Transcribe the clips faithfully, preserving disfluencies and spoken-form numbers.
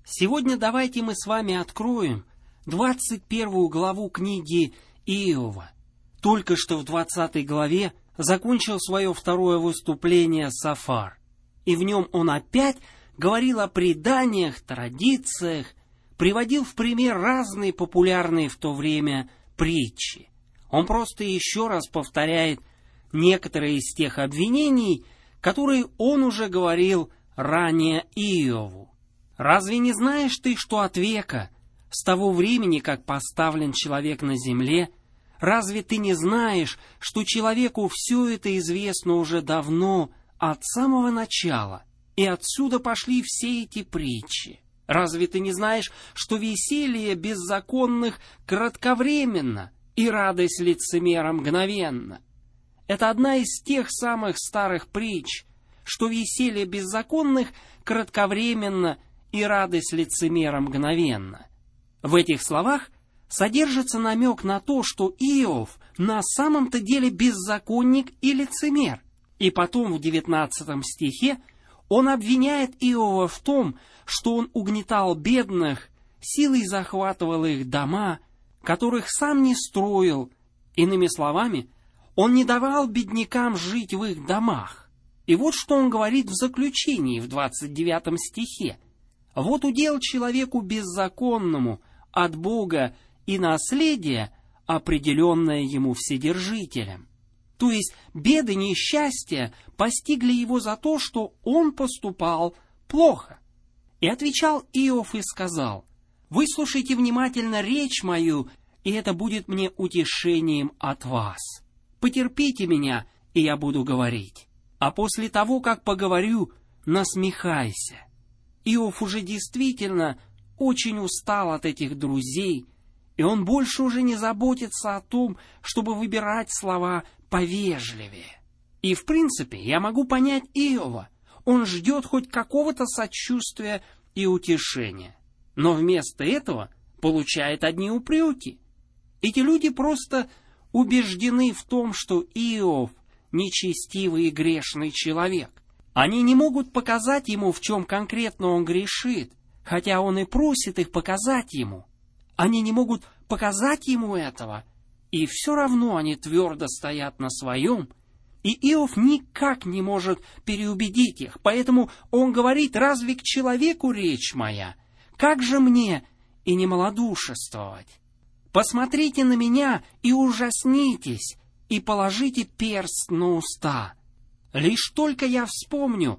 Сегодня давайте мы с вами откроем двадцать первую главу книги Иова. Только что в двадцатой главе закончил свое второе выступление Софар, и в нем он опять говорил о преданиях, традициях, приводил в пример разные популярные в то время притчи. Он просто еще раз повторяет некоторые из тех обвинений, которые он уже говорил ранее Иову. «Разве не знаешь ты, что от века, с того времени, как поставлен человек на земле, разве ты не знаешь, что человеку все это известно уже давно, от самого начала, и отсюда пошли все эти притчи? Разве ты не знаешь, что веселье беззаконных кратковременно и радость лицемера мгновенно?» Это одна из тех самых старых притч, что веселье беззаконных кратковременно и радость лицемера мгновенно. В этих словах содержится намек на то, что Иов на самом-то деле беззаконник и лицемер. И потом в девятнадцатом стихе он обвиняет Иова в том, что он угнетал бедных, силой захватывал их дома, которых сам не строил. Иными словами, он не давал беднякам жить в их домах. И вот что он говорит в заключении в двадцать девятом стихе. «Вот удел человеку беззаконному от Бога и наследие, определенное ему Вседержителем». То есть беды, несчастья постигли его за то, что он поступал плохо. И отвечал Иов и сказал: «Выслушайте внимательно речь мою, и это будет мне утешением от вас. Потерпите меня, и я буду говорить. А после того, как поговорю, насмехайся». Иов уже действительно очень устал от этих друзей, и он больше уже не заботится о том, чтобы выбирать слова повежливее. И в принципе я могу понять Иова. Он ждет хоть какого-то сочувствия и утешения, но вместо этого получает одни упреки. Эти люди просто убеждены в том, что Иов нечестивый и грешный человек. Они не могут показать ему, в чем конкретно он грешит, хотя он и просит их показать ему. Они не могут показать ему этого, и все равно они твердо стоят на своем, и Иов никак не может переубедить их, поэтому он говорит: «Разве к человеку речь моя? Как же мне и не малодушествовать? Посмотрите на меня и ужаснитесь, и положите перст на уста. Лишь только я вспомню,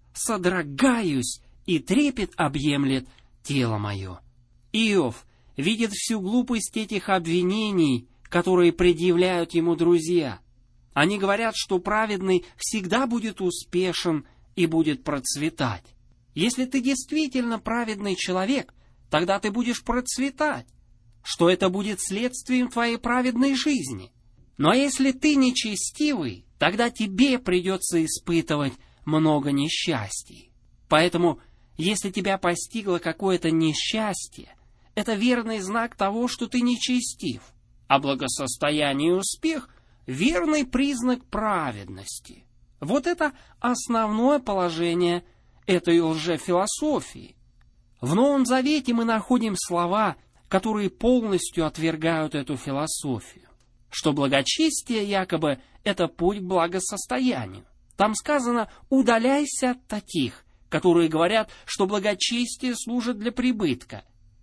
содрогаюсь, и трепет объемлет тело мое». Иов видит всю глупость этих обвинений, которые предъявляют ему друзья. Они говорят, что праведный всегда будет успешен и будет процветать. Если ты действительно праведный человек, тогда ты будешь процветать, что это будет следствием твоей праведной жизни. Но если ты нечестивый, тогда тебе придется испытывать много несчастий. Поэтому, если тебя постигло какое-то несчастье, это верный знак того, что ты нечестив, а благосостояние и успех — верный признак праведности. Вот это основное положение этой лжефилософии. В Новом Завете мы находим слова, которые полностью отвергают эту философию, что благочестие якобы это путь к благосостоянию. Там сказано: «Удаляйся от таких, которые говорят, что благочестие служит для прибытка».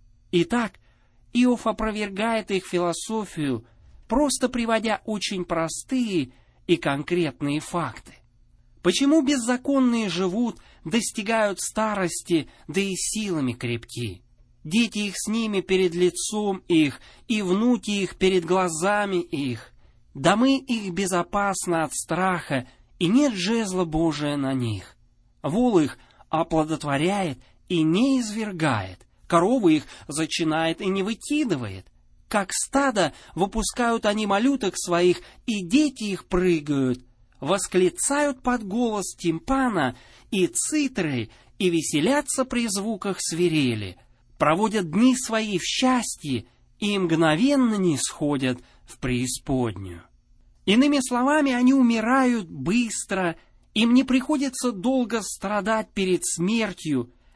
Итак, Иов опровергает их философию, просто приводя очень простые и конкретные факты. Почему беззаконные живут, достигают старости, да и силами крепки? Дети их с ними перед лицом их, и внуки их перед глазами их. Домы их безопасны от страха, и нет жезла Божия на них. Вол их оплодотворяет и не извергает, коровы их зачинает и не выкидывает. Как стадо выпускают они малюток своих, и дети их прыгают, восклицают под голос тимпана и цитры, и веселятся при звуках свирели, проводят дни свои в счастье, и мгновенно не сходят в преисподнюю. Иными словами, они умирают быстро, им не приходится долго страдать перед смертью,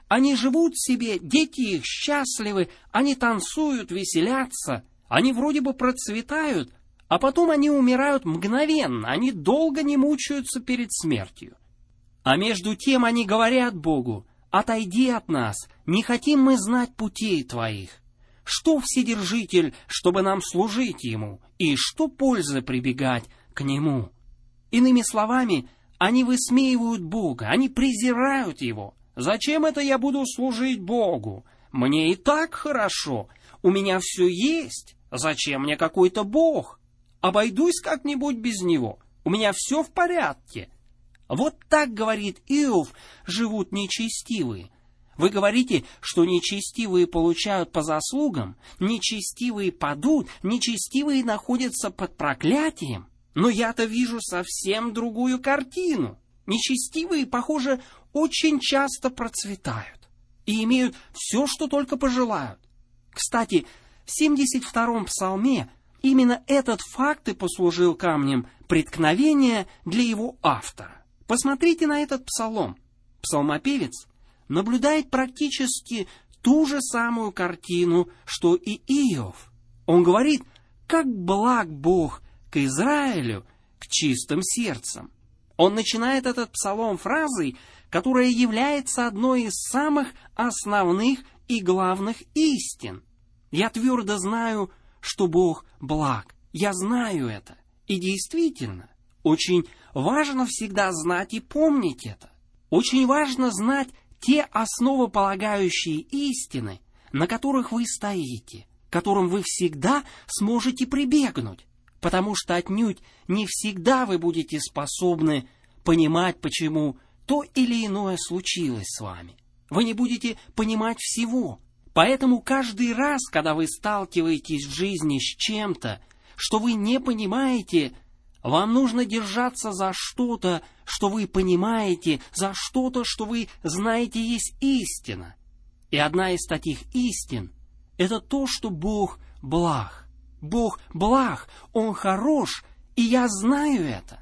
Они живут себе, дети их счастливы, они танцуют, веселятся, они вроде бы процветают, а потом они умирают мгновенно, они долго не мучаются перед смертью. А между тем они говорят Богу: «Отойди от нас, не хотим мы знать путей Твоих. Что Вседержитель, чтобы нам служить Ему, и что польза прибегать к Нему?» Иными словами, они высмеивают Бога, они презирают Его. «Зачем это я буду служить Богу? Мне и так хорошо, у меня все есть. Зачем мне какой-то Бог? Обойдусь как-нибудь без Него, у меня все в порядке». Вот так, говорит Иов, живут нечестивые. Вы говорите, что нечестивые получают по заслугам, нечестивые падут, нечестивые находятся под проклятием. Но я-то вижу совсем другую картину. Нечестивые, похоже, очень часто процветают и имеют все, что только пожелают. Кстати, в семьдесят втором псалме именно этот факт и послужил камнем преткновения для его автора. Посмотрите на этот псалом. Псалмопевец наблюдает практически ту же самую картину, что и Иов. Он говорит: «Как благ Бог к Израилю, к чистым сердцам». Он начинает этот псалом фразой, которая является одной из самых основных и главных истин. «Я твердо знаю, что Бог благ». Я знаю это. И действительно, очень важно всегда знать и помнить это. Очень важно знать те основополагающие истины, на которых вы стоите, к которым вы всегда сможете прибегнуть, потому что отнюдь не всегда вы будете способны понимать, почему то или иное случилось с вами. Вы не будете понимать всего. Поэтому каждый раз, когда вы сталкиваетесь в жизни с чем-то, что вы не понимаете, вам нужно держаться за что-то, что вы понимаете, за что-то, что вы знаете есть истина. И одна из таких истин — это то, что Бог благ. Бог благ, Он хорош, и я знаю это.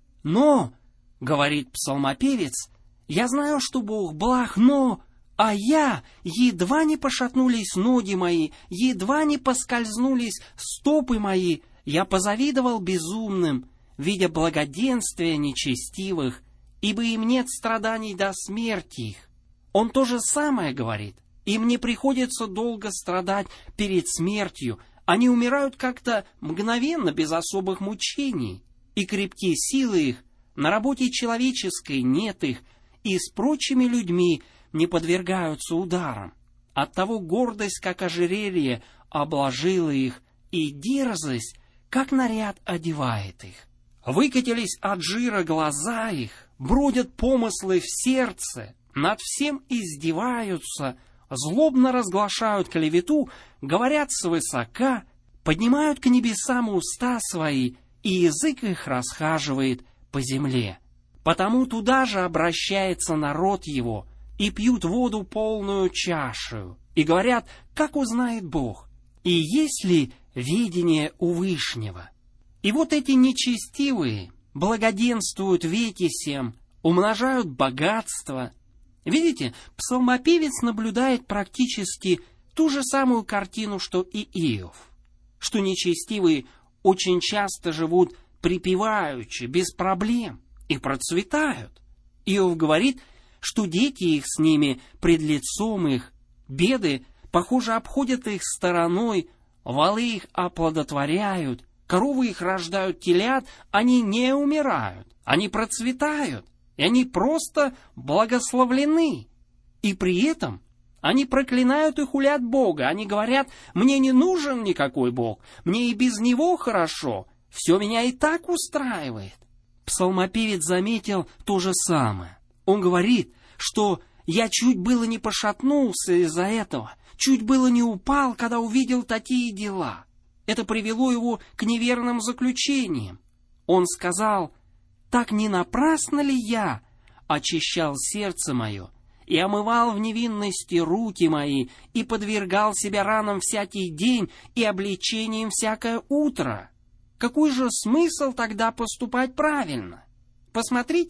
Но, говорит псалмопевец, я знаю, что Бог благ, но... А я, едва не пошатнулись ноги мои, едва не поскользнулись стопы мои, я позавидовал безумным, видя благоденствие нечестивых, ибо им нет страданий до смерти их. Он то же самое говорит. Им не приходится долго страдать перед смертью, они умирают как-то мгновенно, без особых мучений, и крепки силы их, на работе человеческой нет их, и с прочими людьми не подвергаются ударам. Оттого гордость, как ожерелье, обложила их, и дерзость, как наряд, одевает их. Выкатились от жира глаза их, бродят помыслы в сердце, над всем издеваются, злобно разглашают клевету, говорят свысока, поднимают к небесам уста свои, и язык их расхаживает по земле. Потому туда же обращается народ его, и пьют воду полную чашу, и говорят: как узнает Бог, и есть ли видение у Вышнего. И вот эти нечестивые благоденствуют веки сем, умножают богатство. Видите, псалмопевец наблюдает практически ту же самую картину, что и Иов, что нечестивые очень часто живут припеваючи, без проблем, и процветают. Иов говорит, что дети их с ними пред лицом их, беды, похоже, обходят их стороной, валы их оплодотворяют, коровы их рождают телят, они не умирают, они процветают, и они просто благословлены. И при этом они проклинают и хулят Бога, они говорят: мне не нужен никакой Бог, мне и без Него хорошо, все меня и так устраивает. Псалмопевец заметил то же самое. Он говорит, что я чуть было не пошатнулся из-за этого, чуть было не упал, когда увидел такие дела. Это привело его к неверным заключениям. Он сказал: так не напрасно ли я очищал сердце мое, и омывал в невинности руки мои, и подвергал себя ранам всякий день, и обличениям всякое утро? Какой же смысл тогда поступать правильно? Посмотрите,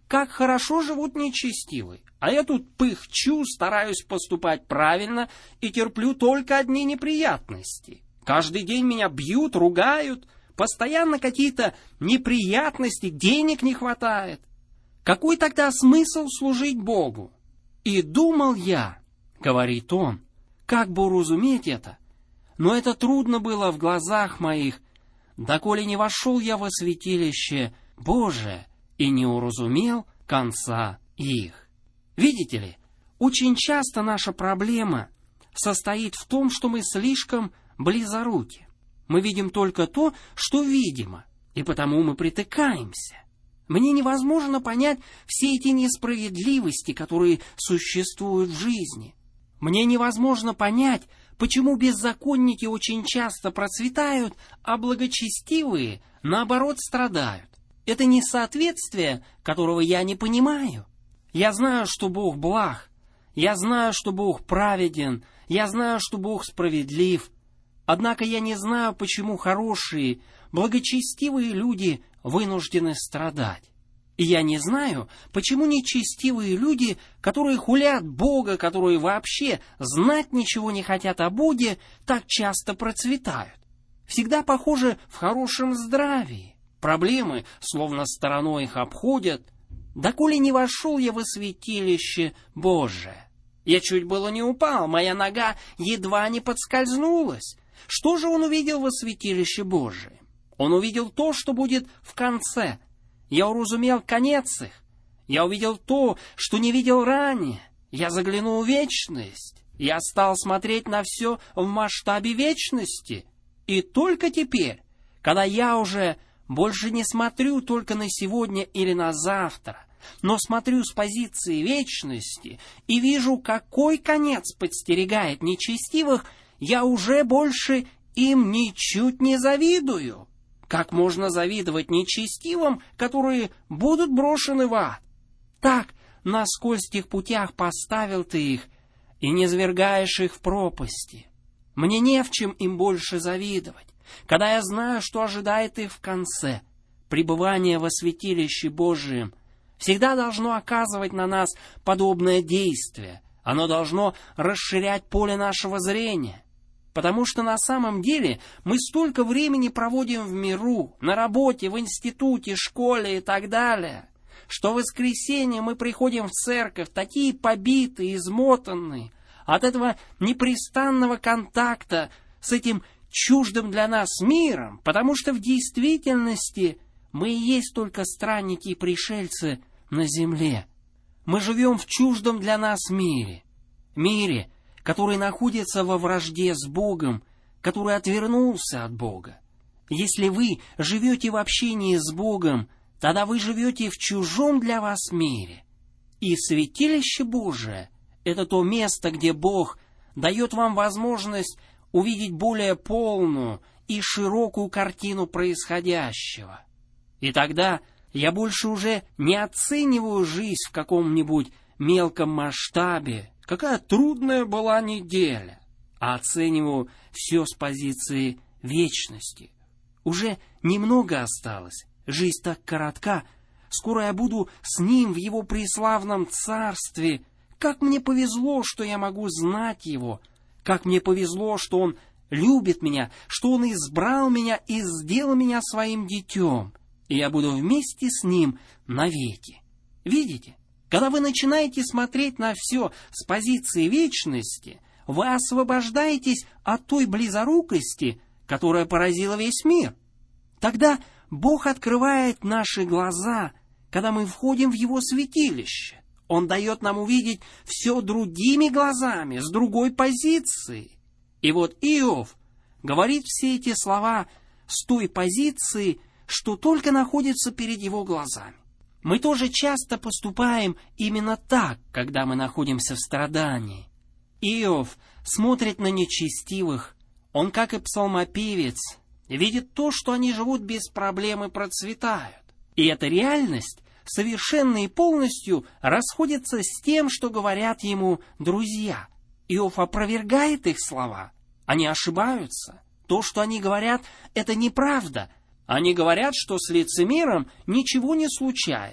как хорошо живут нечестивые. А я тут пыхчу, стараюсь поступать правильно и терплю только одни неприятности. Каждый день меня бьют, ругают, постоянно какие-то неприятности, денег не хватает. Какой тогда смысл служить Богу? И думал я, говорит он, как бы уразуметь это, но это трудно было в глазах моих, доколе не вошел я во святилище Божие и не уразумел конца их. Видите ли, очень часто наша проблема состоит в том, что мы слишком близоруки. Мы видим только то, что видимо, и потому мы притыкаемся. Мне невозможно понять все эти несправедливости, которые существуют в жизни. Мне невозможно понять, почему беззаконники очень часто процветают, а благочестивые, наоборот, страдают. Это несоответствие, которого я не понимаю. Я знаю, что Бог благ, я знаю, что Бог праведен, я знаю, что Бог справедлив. Однако я не знаю, почему хорошие, благочестивые люди вынуждены страдать. И я не знаю, почему нечестивые люди, которые хулят Бога, которые вообще знать ничего не хотят о Боге, так часто процветают. Всегда похожи в хорошем здравии. Проблемы словно стороной их обходят. Доколе не вошел я во святилище Божие. Я чуть было не упал, моя нога едва не подскользнулась. Что же он увидел во святилище Божие? Он увидел то, что будет в конце. Я уразумел конец их. Я увидел то, что не видел ранее. Я заглянул в вечность. Я стал смотреть на все в масштабе вечности. И только теперь, когда я уже больше не смотрю только на сегодня или на завтра, но смотрю с позиции вечности и вижу, какой конец подстерегает нечестивых, я уже больше им ничуть не завидую. Как можно завидовать нечестивым, которые будут брошены в ад? Так, на скользких путях поставил ты их, и не звергаешь их в пропасти. Мне не в чем им больше завидовать, когда я знаю, что ожидает их в конце. Пребывание во святилище Божием всегда должно оказывать на нас подобное действие. Оно должно расширять поле нашего зрения. Потому что на самом деле мы столько времени проводим в миру, на работе, в институте, школе и так далее, что в воскресенье мы приходим в церковь такие побитые, измотанные от этого непрестанного контакта с этим чуждым для нас миром, потому что в действительности мы и есть только странники и пришельцы на земле. Мы живем в чуждом для нас мире, мире, который находится во вражде с Богом, который отвернулся от Бога. Если вы живете в общении с Богом, тогда вы живете в чужом для вас мире. И святилище Божие — это то место, где Бог дает вам возможность увидеть более полную и широкую картину происходящего. И тогда я больше уже не оцениваю жизнь в каком-нибудь мелком масштабе, какая трудная была неделя, а оцениваю все с позиции вечности. Уже немного осталось, жизнь так коротка, скоро я буду с Ним в Его преславном царстве. Как мне повезло, что я могу знать Его, как мне повезло, что Он любит меня, что Он избрал меня и сделал меня своим детем, и я буду вместе с Ним навеки. Видите? Когда вы начинаете смотреть на все с позиции вечности, вы освобождаетесь от той близорукости, которая поразила весь мир. Тогда Бог открывает наши глаза, когда мы входим в Его святилище. Он дает нам увидеть все другими глазами, с другой позиции. И вот Иов говорит все эти слова с той позиции, что только находится перед его глазами. Мы тоже часто поступаем именно так, когда мы находимся в страдании. Иов смотрит на нечестивых. Он, как и псалмопевец, видит то, что они живут без проблем и процветают. И эта реальность совершенно и полностью расходится с тем, что говорят ему друзья. Иов опровергает их слова. Они ошибаются. То, что они говорят, это неправда. Они говорят, что с лицемером ничего не случается.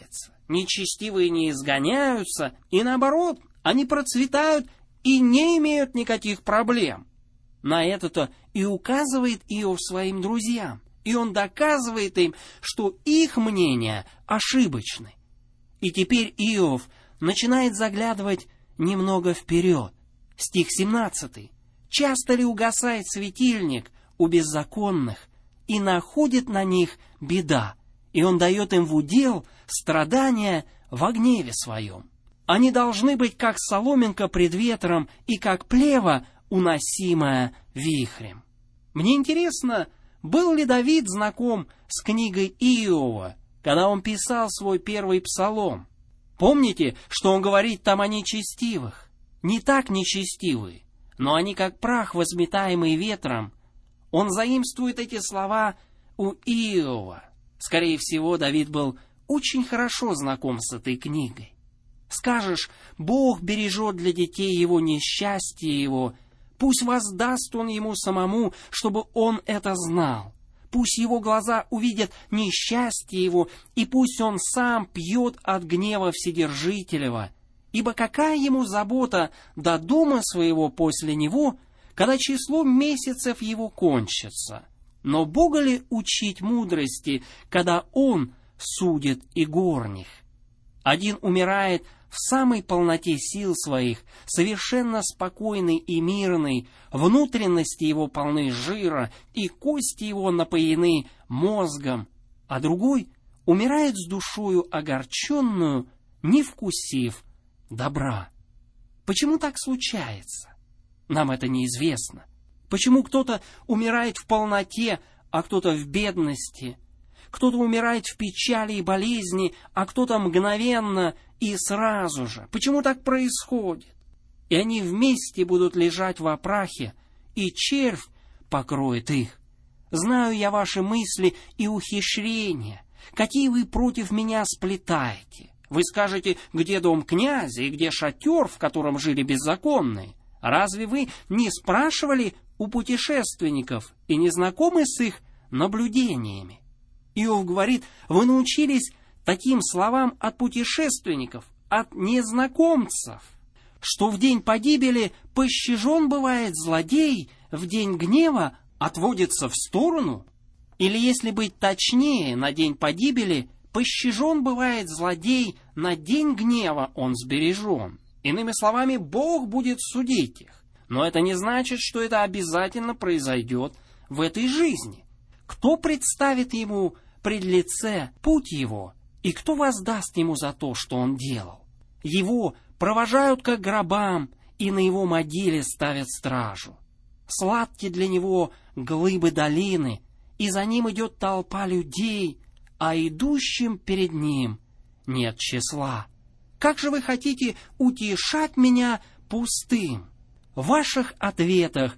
Нечестивые не изгоняются, и наоборот, они процветают и не имеют никаких проблем. На это-то и указывает Иов своим друзьям, и он доказывает им, что их мнения ошибочны. И теперь Иов начинает заглядывать немного вперед. Стих семнадцатый. «Часто ли угасает светильник у беззаконных, и находит на них беда, и он дает им в удел страдания во гневе своем. Они должны быть как соломинка пред ветром и как плева, уносимая вихрем». Мне интересно, был ли Давид знаком с книгой Иова, когда он писал свой первый псалом? Помните, что он говорит там о нечестивых? Не так нечестивые, но они как прах, возметаемый ветром. Он заимствует эти слова у Иова. Скорее всего, Давид был очень хорошо знаком с этой книгой. Скажешь, Бог бережет для детей его несчастье его, пусть воздаст он ему самому, чтобы он это знал. Пусть его глаза увидят несчастье его, и пусть он сам пьет от гнева Вседержителева. Ибо какая ему забота до дома своего после него, когда число месяцев его кончится? Но Бога ли учить мудрости, когда он судит и горних? Один умирает в самой полноте сил своих, совершенно спокойный и мирный, внутренности его полны жира, и кости его напоены мозгом, а другой умирает с душою огорченную, не вкусив добра. Почему так случается? Нам это неизвестно. Почему кто-то умирает в полноте, а кто-то в бедности? Кто-то умирает в печали и болезни, а кто-то мгновенно и сразу же. Почему так происходит? И они вместе будут лежать в опрахе, и червь покроет их. Знаю я ваши мысли и ухищрения, какие вы против меня сплетаете. Вы скажете, где дом князя и где шатер, в котором жили беззаконные? Разве вы не спрашивали у путешественников и не знакомы с их наблюдениями? Иов говорит, вы научились таким словам от путешественников, от незнакомцев, что в день погибели пощажен бывает злодей, в день гнева отводится в сторону? Или, если быть точнее, на день погибели пощажен бывает злодей, на день гнева он сбережен? Иными словами, Бог будет судить их. Но это не значит, что это обязательно произойдет в этой жизни. Кто представит ему пред лице путь его, и кто воздаст ему за то, что он делал? Его провожают как гробам, и на его могиле ставят стражу. Сладки для него глыбы долины, и за ним идет толпа людей, а идущим перед ним нет числа. Как же вы хотите утешать меня пустым? В ваших ответах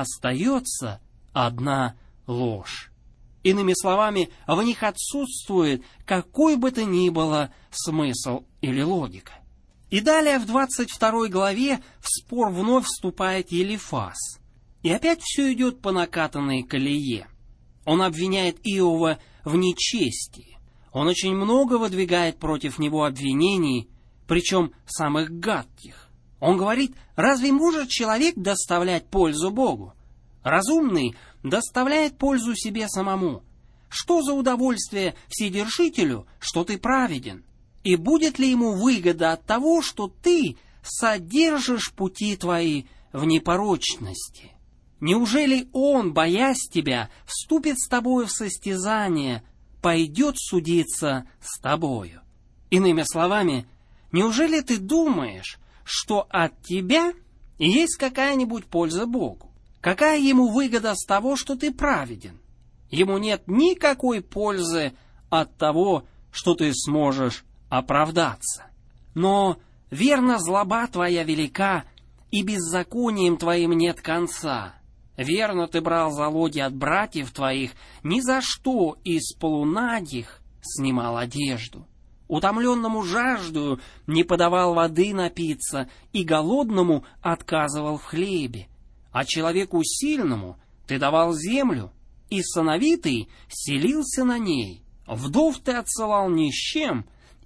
остается одна ложь. Иными словами, в них отсутствует какой бы то ни было смысл или логика. И далее в двадцать второй главе в спор вновь вступает Елифаз. И опять все идет по накатанной колее. Он обвиняет Иова в нечестии. Он очень много выдвигает против него обвинений, причем самых гадких. Он говорит, разве может человек доставлять пользу Богу? Разумный доставляет пользу себе самому. Что за удовольствие Вседержителю, что ты праведен? И будет ли ему выгода от того, что ты содержишь пути твои в непорочности? Неужели он, боясь тебя, вступит с тобою в состязание, пойдет судиться с тобою? Иными словами, неужели ты думаешь, что от тебя есть какая-нибудь польза Богу? Какая ему выгода с того, что ты праведен? Ему нет никакой пользы от того, что ты сможешь оправдаться. Но верно, злоба твоя велика, и беззаконием твоим нет конца. Верно, ты брал залоги от братьев твоих, ни за что из полунагих снимал одежду. Утомленному жаждою не подавал воды напиться, и голодному отказывал в хлебе. А человеку сильному ты давал землю, и сановитый селился на ней. Вдов ты отсылал ни с чем,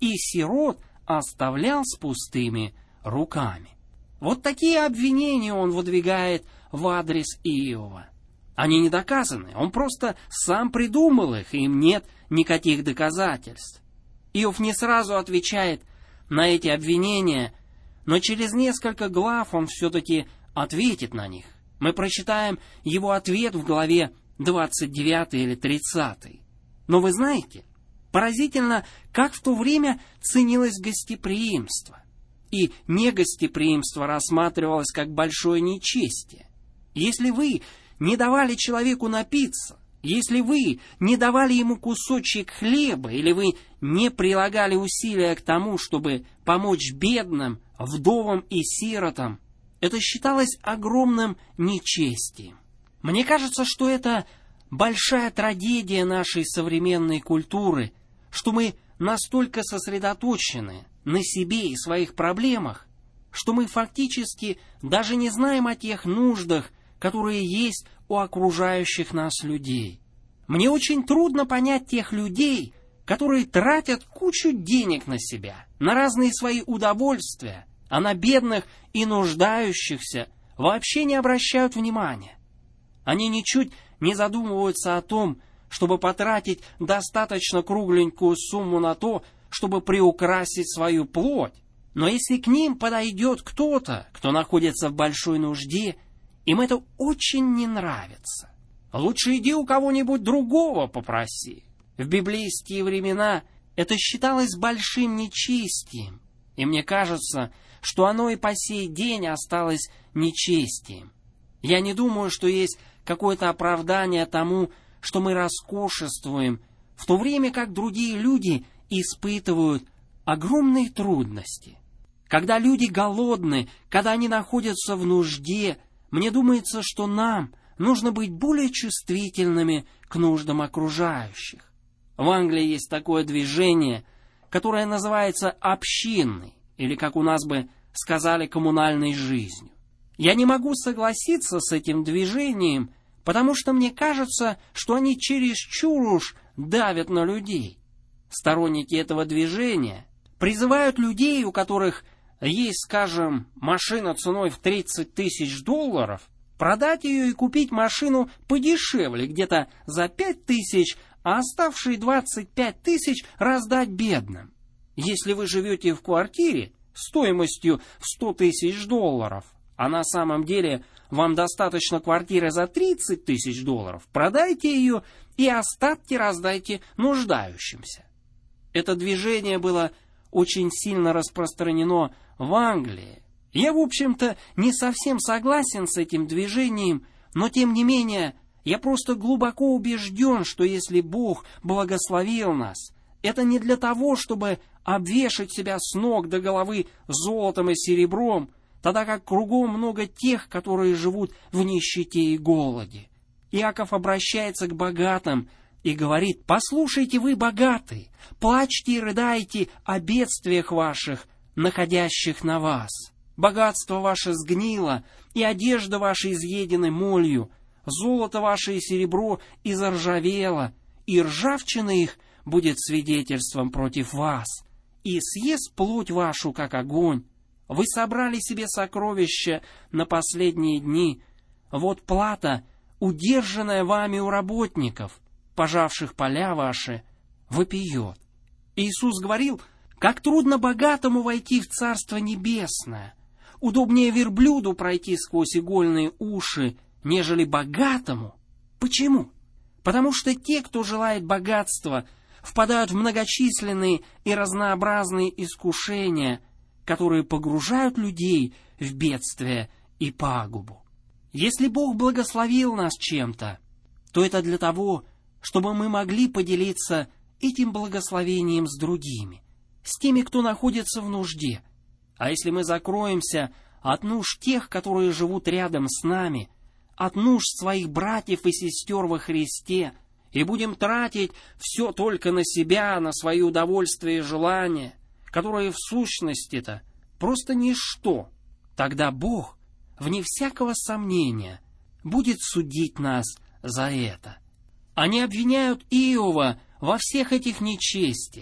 и сирот оставлял с пустыми руками. Вот такие обвинения он выдвигает в адрес Иова. Они не доказаны, он просто сам придумал их, и им нет никаких доказательств. Иов не сразу отвечает на эти обвинения, но через несколько глав он все-таки ответит на них. Мы прочитаем его ответ в главе двадцать девятой или тридцатой. Но вы знаете, поразительно, как в то время ценилось гостеприимство. И негостеприимство рассматривалось как большое нечестие. Если вы не давали человеку напиться, если вы не давали ему кусочек хлеба, или вы не прилагали усилия к тому, чтобы помочь бедным, вдовам и сиротам, это считалось огромным нечестием. Мне кажется, что это большая трагедия нашей современной культуры, что мы настолько сосредоточены на себе и своих проблемах, что мы фактически даже не знаем о тех нуждах, которые есть у окружающих нас людей. Мне очень трудно понять тех людей, которые тратят кучу денег на себя, на разные свои удовольствия, а на бедных и нуждающихся вообще не обращают внимания. Они ничуть не задумываются о том, чтобы потратить достаточно кругленькую сумму на то, чтобы приукрасить свою плоть. Но если к ним подойдет кто-то, кто находится в большой нужде, им это очень не нравится. Лучше иди у кого-нибудь другого попроси. В библейские времена это считалось большим нечестием, и мне кажется, что оно и по сей день осталось нечестием. Я не думаю, что есть какое-то оправдание тому, что мы роскошествуем, в то время как другие люди испытывают огромные трудности. Когда люди голодны, когда они находятся в нужде, мне думается, что нам нужно быть более чувствительными к нуждам окружающих. В Англии есть такое движение, которое называется общинной, или, как у нас бы сказали, коммунальной жизнью. Я не могу согласиться с этим движением, потому что мне кажется, что они чересчур уж давят на людей. Сторонники этого движения призывают людей, у которых есть, скажем, машина ценой в тридцать тысяч долларов, продать ее и купить машину подешевле, где-то за пять тысяч, а оставшие двадцать пять тысяч раздать бедным. Если вы живете в квартире стоимостью в сто тысяч долларов, а на самом деле вам достаточно квартиры за тридцать тысяч долларов, продайте ее и остатки раздайте нуждающимся. Это движение было очень сильно распространено в Англии. Я, в общем-то, не совсем согласен с этим движением, но тем не менее, я просто глубоко убежден, что если Бог благословил нас, это не для того, чтобы обвешать себя с ног до головы золотом и серебром, тогда как кругом много тех, которые живут в нищете и голоде. Иаков обращается к богатым и говорит: «Послушайте вы, богатые, плачьте и рыдайте о бедствиях ваших, находящих на вас. Богатство ваше сгнило, и одежда ваша изъедены молью, золото ваше и серебро изржавело, и ржавчина их будет свидетельством против вас, и съест плоть вашу, как огонь. Вы собрали себе сокровища на последние дни. Вот плата, удержанная вами у работников, пожавших поля ваши, вопиет». Иисус говорил, как трудно богатому войти в Царство Небесное. Удобнее верблюду пройти сквозь игольные уши, нежели богатому. Почему? Потому что те, кто желает богатства, впадают в многочисленные и разнообразные искушения, которые погружают людей в бедствие и пагубу. Если Бог благословил нас чем-то, то это для того, чтобы мы могли поделиться этим благословением с другими, с теми, кто находится в нужде. А если мы закроемся от нужд тех, которые живут рядом с нами, от нужд своих братьев и сестер во Христе, и будем тратить все только на себя, на свои удовольствия и желания, которые в сущности-то просто ничто, тогда Бог, вне всякого сомнения, будет судить нас за это. Они обвиняют Иова во всех этих нечестиях.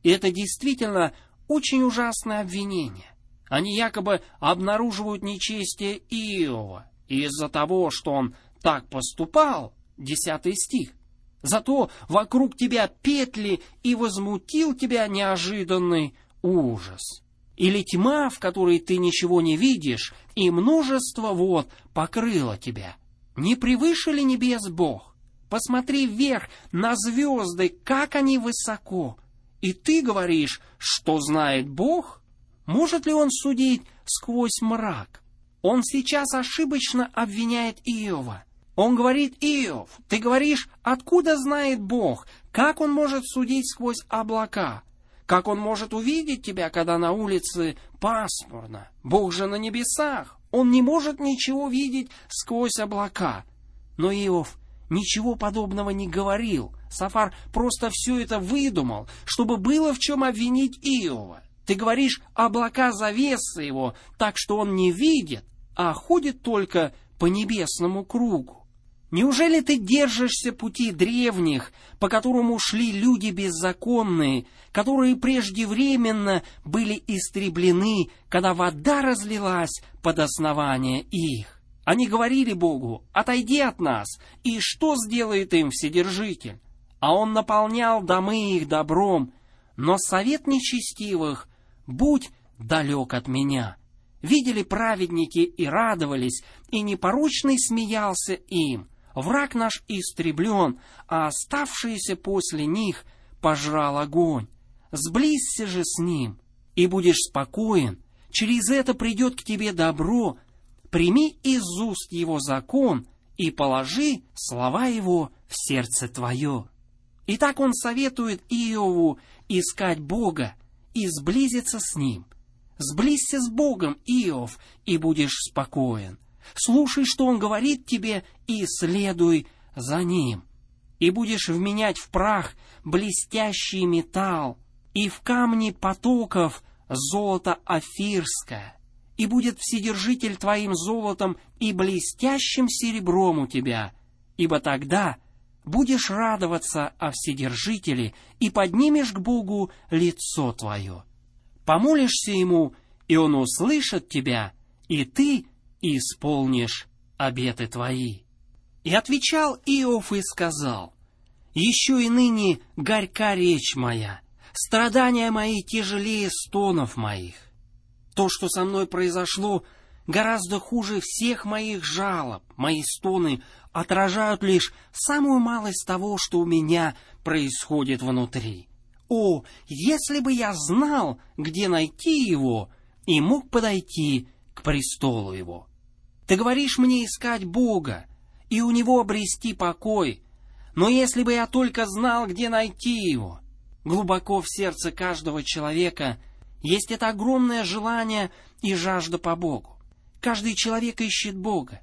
И это действительно очень ужасное обвинение. Они якобы обнаруживают нечестие Иова из-за того, что он так поступал, десятый стих. Зато вокруг тебя петли, и возмутил тебя неожиданный ужас. Или тьма, в которой ты ничего не видишь, и множество вод покрыло тебя. Не превыше ли небес Бог? Посмотри вверх на звезды, как они высоко. И ты говоришь, что знает Бог? Может ли он судить сквозь мрак? Он сейчас ошибочно обвиняет Иова. Он говорит: Иов, ты говоришь, откуда знает Бог? Как он может судить сквозь облака? Как он может увидеть тебя, когда на улице пасмурно? Бог же на небесах. Он не может ничего видеть сквозь облака. Но Иов ничего подобного не говорил. Софар просто все это выдумал, чтобы было в чем обвинить Иова. Ты говоришь, облака завеса его, так что он не видит, а ходит только по небесному кругу. Неужели ты держишься пути древних, по которому шли люди беззаконные, которые преждевременно были истреблены, когда вода разлилась под основание их? Они говорили Богу: отойди от нас, и что сделает им Вседержитель? А он наполнял домы их добром, но совет нечестивых: будь далек от меня. Видели праведники и радовались, и непорочный смеялся им. Враг наш истреблен, а оставшиеся после них пожрал огонь. Сблизься же с ним, и будешь спокоен. Через это придет к тебе добро. Прими из уст его закон и положи слова его в сердце твое. Итак, он советует Иову искать Бога и сблизиться с ним. Сблизься с Богом, Иов, и будешь спокоен. Слушай, что он говорит тебе, и следуй за ним. И будешь вменять в прах блестящий металл, и в камни потоков золото офирское. И будет Вседержитель твоим золотом и блестящим серебром у тебя, ибо тогда будешь радоваться о Вседержителе и поднимешь к Богу лицо твое. Помолишься ему, и он услышит тебя, и ты исполнишь обеты твои. И отвечал Иов и сказал: еще и ныне горька речь моя, страдания мои тяжелее стонов моих. То, что со мной произошло, гораздо хуже всех моих жалоб. Мои стоны отражают лишь самую малость того, что у меня происходит внутри. О, если бы я знал, где найти его, и мог подойти к престолу его. Ты говоришь мне искать Бога, и у него обрести покой. Но если бы я только знал, где найти его. Глубоко в сердце каждого человека есть это огромное желание и жажда по Богу. Каждый человек ищет Бога.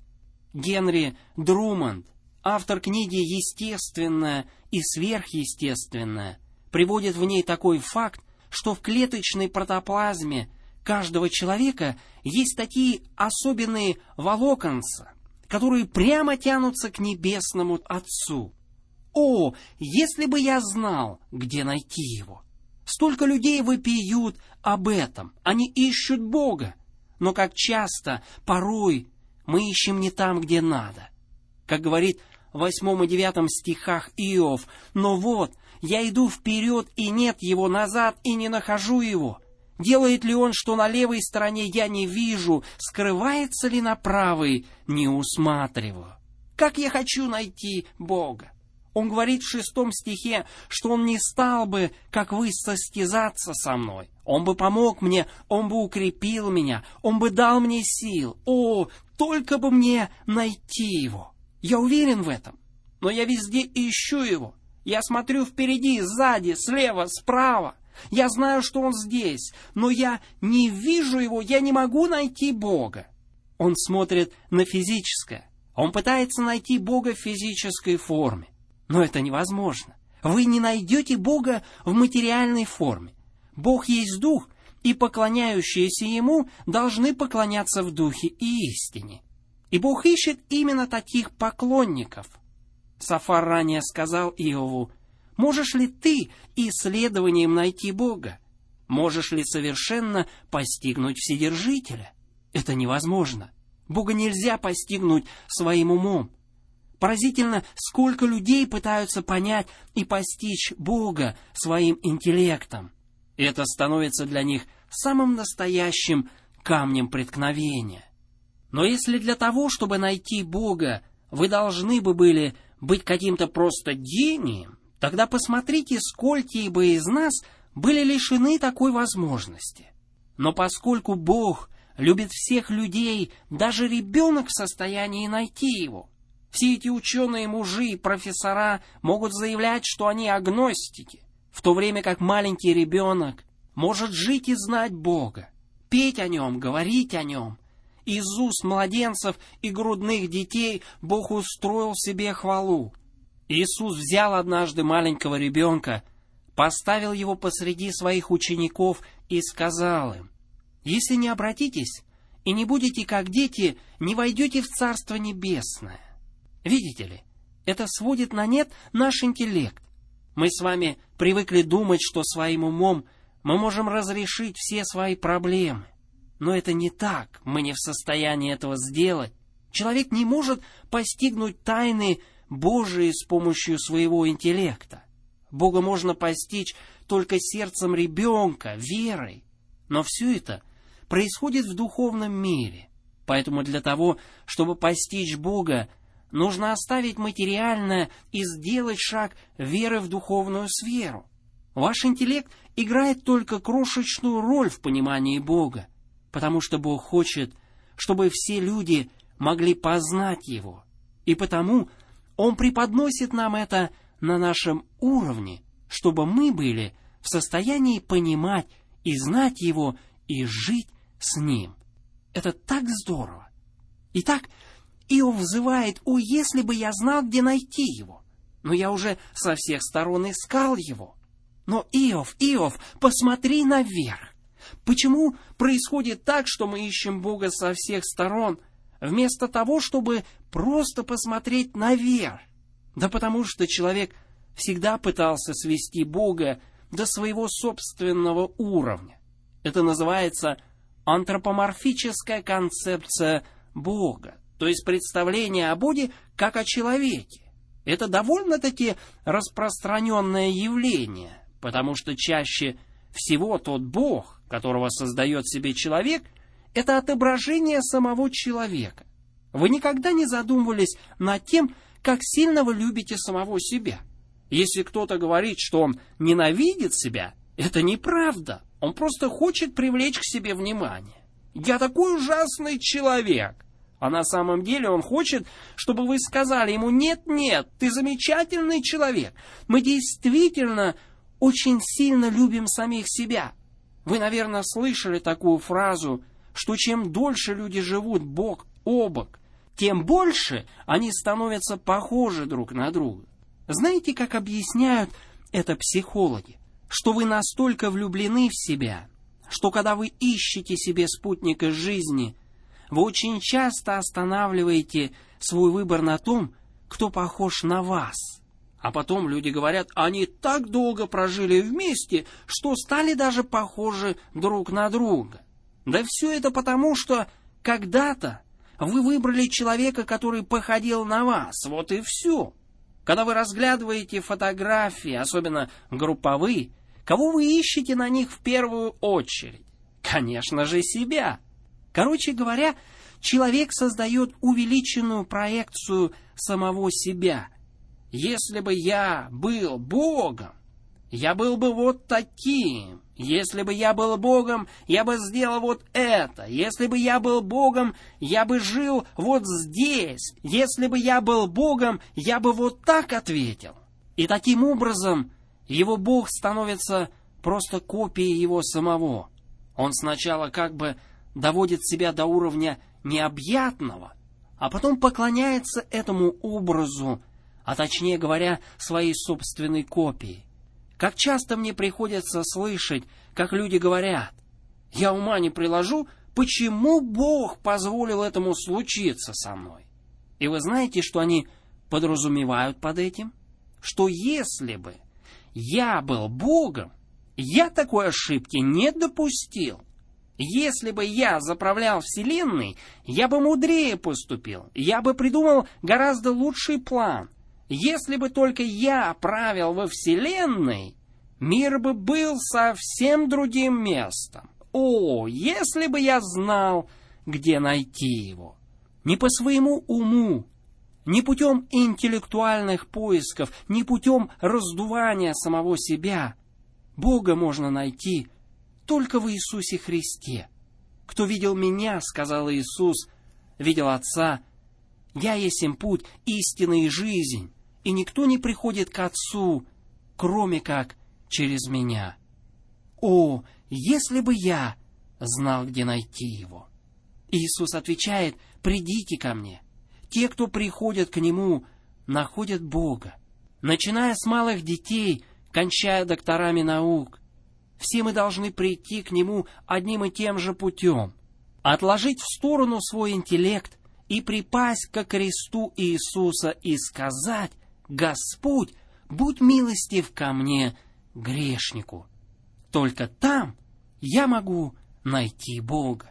Генри Друмонд, автор книги «Естественное и сверхъестественное», приводит в ней такой факт, что в клеточной протоплазме каждого человека есть такие особенные волоконца, которые прямо тянутся к небесному Отцу. О, если бы я знал, где найти его! Столько людей вопиют об этом, они ищут Бога, но как часто, порой, мы ищем не там, где надо. Как говорит в восьмом и девятом стихах Иов: «Но вот, я иду вперед, и нет его, назад, и не нахожу его. Делает ли он, что на левой стороне я не вижу, скрывается ли на правой, не усматриваю? Как я хочу найти Бога!» Он говорит в шестом стихе, что он не стал бы, как вы, состязаться со мной. Он бы помог мне, он бы укрепил меня, он бы дал мне сил. О, только бы мне найти его! Я уверен в этом, но я везде ищу его. Я смотрю впереди, сзади, слева, справа. Я знаю, что он здесь, но я не вижу его, я не могу найти Бога. Он смотрит на физическое. Он пытается найти Бога в физической форме. Но это невозможно. Вы не найдете Бога в материальной форме. Бог есть Дух, и поклоняющиеся Ему должны поклоняться в Духе и истине. И Бог ищет именно таких поклонников. Софар ранее сказал Иову: Можешь ли ты исследованием найти Бога? Можешь ли совершенно постигнуть Вседержителя? Это невозможно. Бога нельзя постигнуть своим умом. Поразительно, сколько людей пытаются понять и постичь Бога своим интеллектом. Это становится для них самым настоящим камнем преткновения. Но если для того, чтобы найти Бога, вы должны бы были быть каким-то просто гением, тогда посмотрите, сколькие бы из нас были лишены такой возможности. Но поскольку Бог любит всех людей, даже ребенок в состоянии найти Его. Все эти ученые мужи и профессора могут заявлять, что они агностики, в то время как маленький ребенок может жить и знать Бога, петь о Нем, говорить о Нем. Из уст младенцев и грудных детей Бог устроил себе хвалу. Иисус взял однажды маленького ребенка, поставил его посреди своих учеников и сказал им: «Если не обратитесь и не будете как дети, не войдете в Царство Небесное». Видите ли, это сводит на нет наш интеллект. Мы с вами привыкли думать, что своим умом мы можем разрешить все свои проблемы. Но это не так, мы не в состоянии этого сделать. Человек не может постигнуть тайны Божии с помощью своего интеллекта. Бога можно постичь только сердцем ребенка, верой. Но все это происходит в духовном мире. Поэтому для того, чтобы постичь Бога, нужно оставить материальное и сделать шаг веры в духовную сферу. Ваш интеллект играет только крошечную роль в понимании Бога, потому что Бог хочет, чтобы все люди могли познать Его. И потому Он преподносит нам это на нашем уровне, чтобы мы были в состоянии понимать и знать Его и жить с Ним. Это так здорово. Итак, Иов взывает: «О, если бы я знал, где найти Его! Но я уже со всех сторон искал Его». Но Иов, Иов, посмотри наверх. Почему происходит так, что мы ищем Бога со всех сторон, вместо того, чтобы просто посмотреть наверх? Да потому что человек всегда пытался свести Бога до своего собственного уровня. Это называется антропоморфическая концепция Бога, то есть представление о Боге как о человеке. Это довольно-таки распространенное явление, потому что чаще всего тот Бог, которого создает себе человек, это отображение самого человека. Вы никогда не задумывались над тем, как сильно вы любите самого себя? Если кто-то говорит, что он ненавидит себя, это неправда. Он просто хочет привлечь к себе внимание. «Я такой ужасный человек!» А на самом деле он хочет, чтобы вы сказали ему: «Нет-нет, ты замечательный человек. Мы действительно очень сильно любим самих себя». Вы, наверное, слышали такую фразу, что чем дольше люди живут бок о бок, тем больше они становятся похожи друг на друга. Знаете, как объясняют это психологи? Что вы настолько влюблены в себя, что когда вы ищете себе спутника жизни, вы очень часто останавливаете свой выбор на том, кто похож на вас. А потом люди говорят: они так долго прожили вместе, что стали даже похожи друг на друга. Да все это потому, что когда-то вы выбрали человека, который походил на вас. Вот и все. Когда вы разглядываете фотографии, особенно групповые, кого вы ищете на них в первую очередь? Конечно же, себя. Короче говоря, человек создает увеличенную проекцию самого себя. Если бы я был Богом, я был бы вот таким. Если бы я был Богом, я бы сделал вот это. Если бы я был Богом, я бы жил вот здесь. Если бы я был Богом, я бы вот так ответил. И таким образом его Бог становится просто копией его самого. Он сначала как бы доводит себя до уровня необъятного, а потом поклоняется этому образу, а точнее говоря, своей собственной копии. Как часто мне приходится слышать, как люди говорят: «Я ума не приложу, почему Бог позволил этому случиться со мной?» И вы знаете, что они подразумевают под этим? Что если бы я был Богом, я такой ошибки не допустил. Если бы я заправлял Вселенной, я бы мудрее поступил, я бы придумал гораздо лучший план. Если бы только я правил во Вселенной, мир бы был совсем другим местом. О, если бы я знал, где найти его. Не по своему уму, не путем интеллектуальных поисков, не путем раздувания самого себя. Бога можно найти только в Иисусе Христе. Кто видел меня, сказал Иисус, видел Отца. Я есть им путь, истина и жизнь, и никто не приходит к Отцу, кроме как через меня. О, если бы я знал, где найти его. Иисус отвечает: придите ко мне. Те, кто приходят к Нему, находят Бога. Начиная с малых детей, кончая докторами наук, все мы должны прийти к Нему одним и тем же путем, отложить в сторону свой интеллект и припасть ко кресту Иисуса и сказать: «Господь, будь милостив ко мне, грешнику». Только там я могу найти Бога.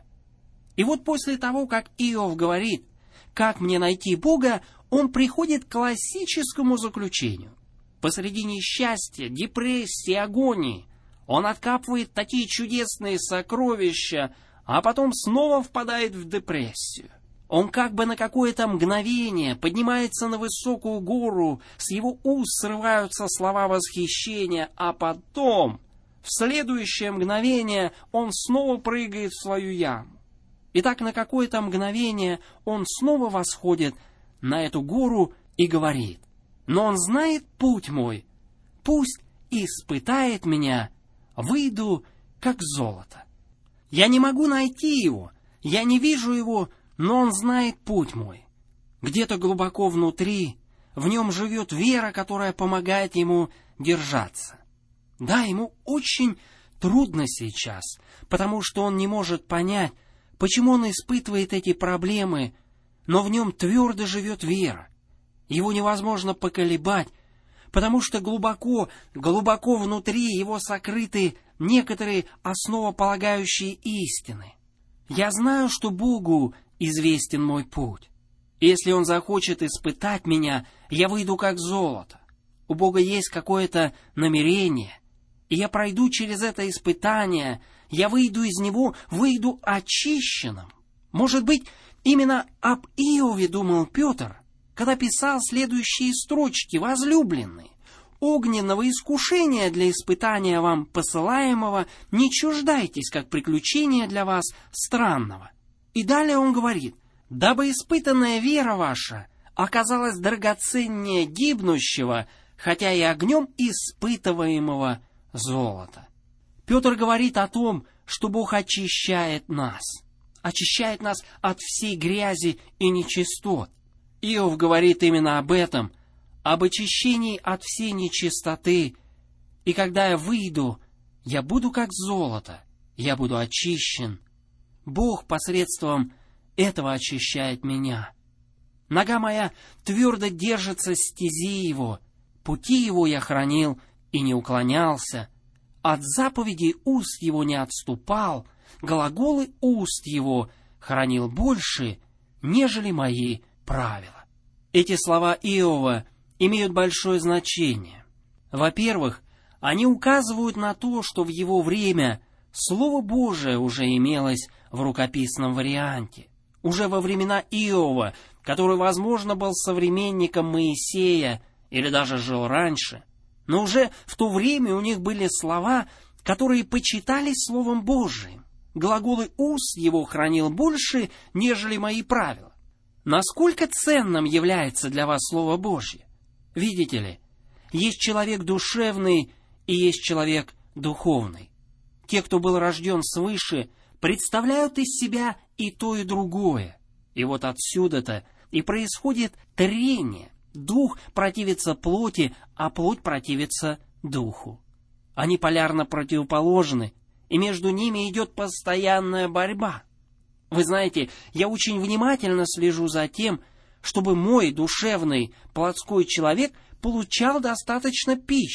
И вот после того, как Иов говорит: «Как мне найти Бога?», он приходит к классическому заключению. Посреди несчастья, депрессии, агонии он откапывает такие чудесные сокровища, а потом снова впадает в депрессию. Он как бы на какое-то мгновение поднимается на высокую гору, с его уст срываются слова восхищения, а потом, в следующее мгновение, он снова прыгает в свою яму. И так на какое-то мгновение он снова восходит на эту гору и говорит: «Но он знает путь мой, пусть испытает меня, выйду как золото. Я не могу найти его, я не вижу его, но он знает путь мой». Где-то глубоко внутри в нем живет вера, которая помогает ему держаться. Да, ему очень трудно сейчас, потому что он не может понять, почему он испытывает эти проблемы, но в нем твердо живет вера. Его невозможно поколебать, потому что глубоко, глубоко внутри его сокрыты некоторые основополагающие истины. Я знаю, что Богу известен мой путь. Если Он захочет испытать меня, я выйду как золото. У Бога есть какое-то намерение, и я пройду через это испытание, я выйду из него, выйду очищенным. Может быть, именно об Иове думал Петр, когда писал следующие строчки: «Возлюбленный, огненного искушения для испытания вам посылаемого не чуждайтесь, как приключения для вас странного». И далее он говорит: «Дабы испытанная вера ваша оказалась драгоценнее гибнущего, хотя и огнем испытываемого золота». Петр говорит о том, что Бог очищает нас, очищает нас от всей грязи и нечистот. Иов говорит именно об этом, об очищении от всей нечистоты. И когда я выйду, я буду как золото, я буду очищен. Бог посредством этого очищает меня. Нога моя твердо держится стези Его, пути Его я хранил и не уклонялся. От заповедей уст Его не отступал, глаголы уст Его хранил больше, нежели мои правила. Эти слова Иова имеют большое значение. Во-первых, они указывают на то, что в его время Слово Божие уже имелось в рукописном варианте. Уже во времена Иова, который, возможно, был современником Моисея или даже жил раньше, но уже в то время у них были слова, которые почитались Словом Божиим. Глаголы уст его хранил больше, нежели мои правила. Насколько ценным является для вас Слово Божье? Видите ли, есть человек душевный и есть человек духовный. Те, кто был рожден свыше, представляют из себя и то, и другое. И вот отсюда-то и происходит трение. Дух противится плоти, а плоть противится духу. Они полярно противоположны, и между ними идет постоянная борьба. Вы знаете, я очень внимательно слежу за тем, чтобы мой душевный плотской человек получал достаточно пищи.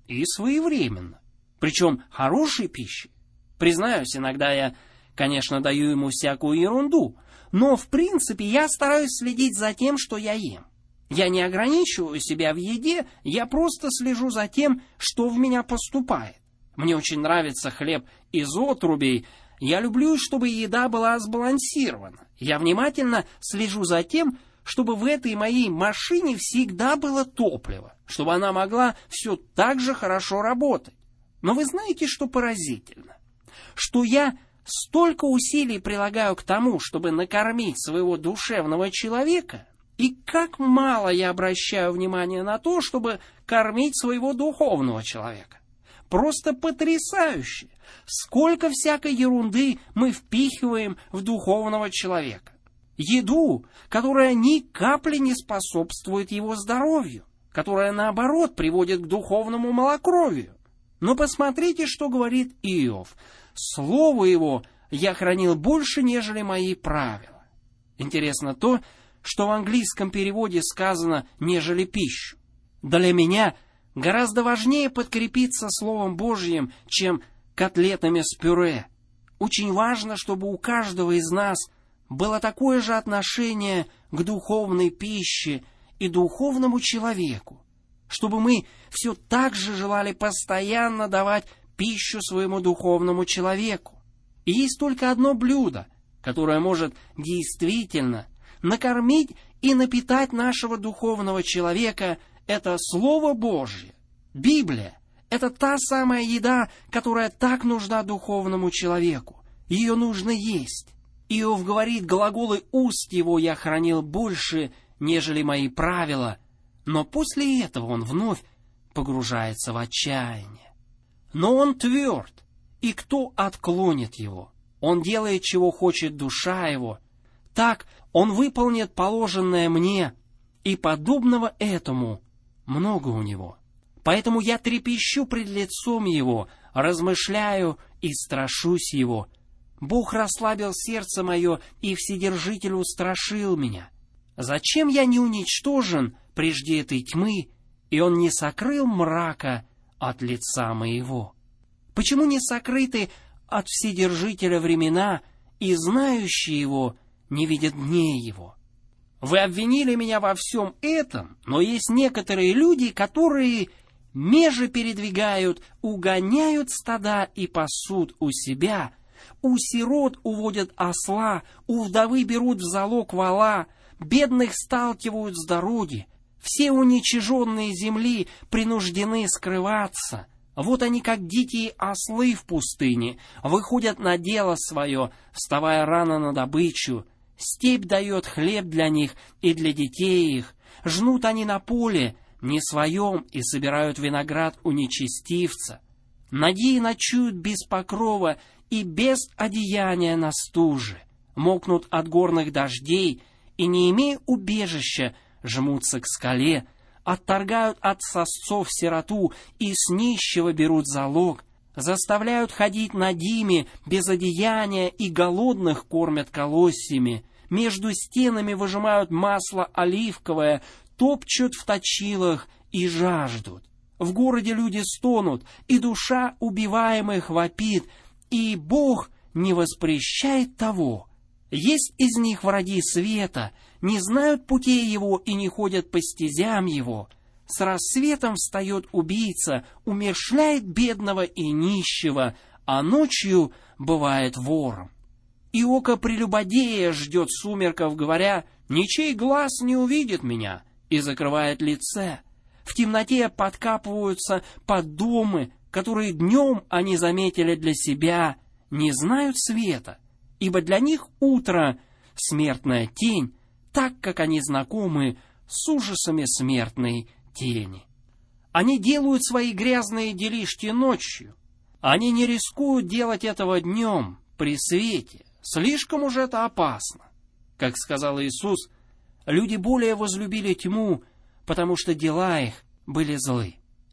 и своевременно, причем хорошей пищей. Признаюсь, иногда я, конечно, даю ему всякую ерунду, но в принципе я стараюсь следить за тем, что я ем. Я не ограничиваю себя в еде, я просто слежу за тем, что в меня поступает. Мне очень нравится хлеб из отрубей. Я люблю, чтобы еда была сбалансирована. Я внимательно слежу за тем, чтобы в этой моей машине всегда было топливо, чтобы она могла все так же хорошо работать. Но вы знаете, что поразительно? Что я столько усилий прилагаю к тому, чтобы накормить своего душевного человека, и как мало я обращаю внимание на то, чтобы кормить своего духовного человека. Просто потрясающе! Сколько всякой ерунды мы впихиваем в духовного человека. Еду, которая ни капли не способствует его здоровью, которая, наоборот, приводит к духовному малокровию. Но посмотрите, что говорит Иов. «Слово его я хранил больше, нежели мои правила». Интересно то, что в английском переводе сказано «нежели пищу». Для меня гораздо важнее подкрепиться Словом Божьим, чем котлетами с пюре. Очень важно, чтобы у каждого из нас было такое же отношение к духовной пище и духовному человеку, чтобы мы все так же желали постоянно давать пищу своему духовному человеку. И есть только одно блюдо, которое может действительно накормить и напитать нашего духовного человека, это Слово Божье. Библия — это та самая еда, которая так нужна духовному человеку. Ее нужно есть. Иов говорит, глаголы уст его я хранил больше, нежели мои правила. Но после этого он вновь погружается в отчаяние. Но он тверд, и кто отклонит его? Он делает, чего хочет душа его. Так он выполнит положенное мне, и подобного этому много у него. Поэтому я трепещу пред лицом его, размышляю и страшусь его. Бог расслабил сердце мое, и Вседержитель устрашил меня. Зачем я не уничтожен прежде этой тьмы, и он не сокрыл мрака от лица моего? Почему не сокрыты от Вседержителя времена, и знающие его не видят дней его? Вы обвинили меня во всем этом, но есть некоторые люди, которые межи передвигают, угоняют стада и пасут у себя, у сирот уводят осла, у вдовы берут в залог вола, бедных сталкивают с дороги, все уничиженные земли принуждены скрываться. Вот они, как дикие ослы в пустыне, выходят на дело свое, вставая рано на добычу. Степь дает хлеб для них и для детей их. Жнут они на поле, не своем, и собирают виноград у нечестивца. Нагие ночуют без покрова и без одеяния на стуже. Мокнут от горных дождей и, не имея убежища, жмутся к скале. Отторгают от сосцов сироту и с нищего берут залог. Заставляют ходить надими без одеяния и голодных кормят колосьями. Между стенами выжимают масло оливковое, топчут в точилах и жаждут. В городе люди стонут, и душа убиваемых вопит, и Бог не воспрещает того. Есть из них враги света, не знают путей его и не ходят по стезям его. С рассветом встает убийца, умерщвляет бедного и нищего, а ночью бывает вором. И око прелюбодея ждет сумерков, говоря, «Ничей глаз не увидит меня», и закрывает лице. В темноте подкапываются под домы, которые днем они заметили для себя, не знают света, ибо для них утро — смертная тень, так как они знакомы с ужасами смертной тени. Они делают свои грязные делишки ночью. Они не рискуют делать этого днем, при свете. Слишком уж это опасно. Как сказал Иисус, люди более возлюбили тьму, потому что дела их были злы.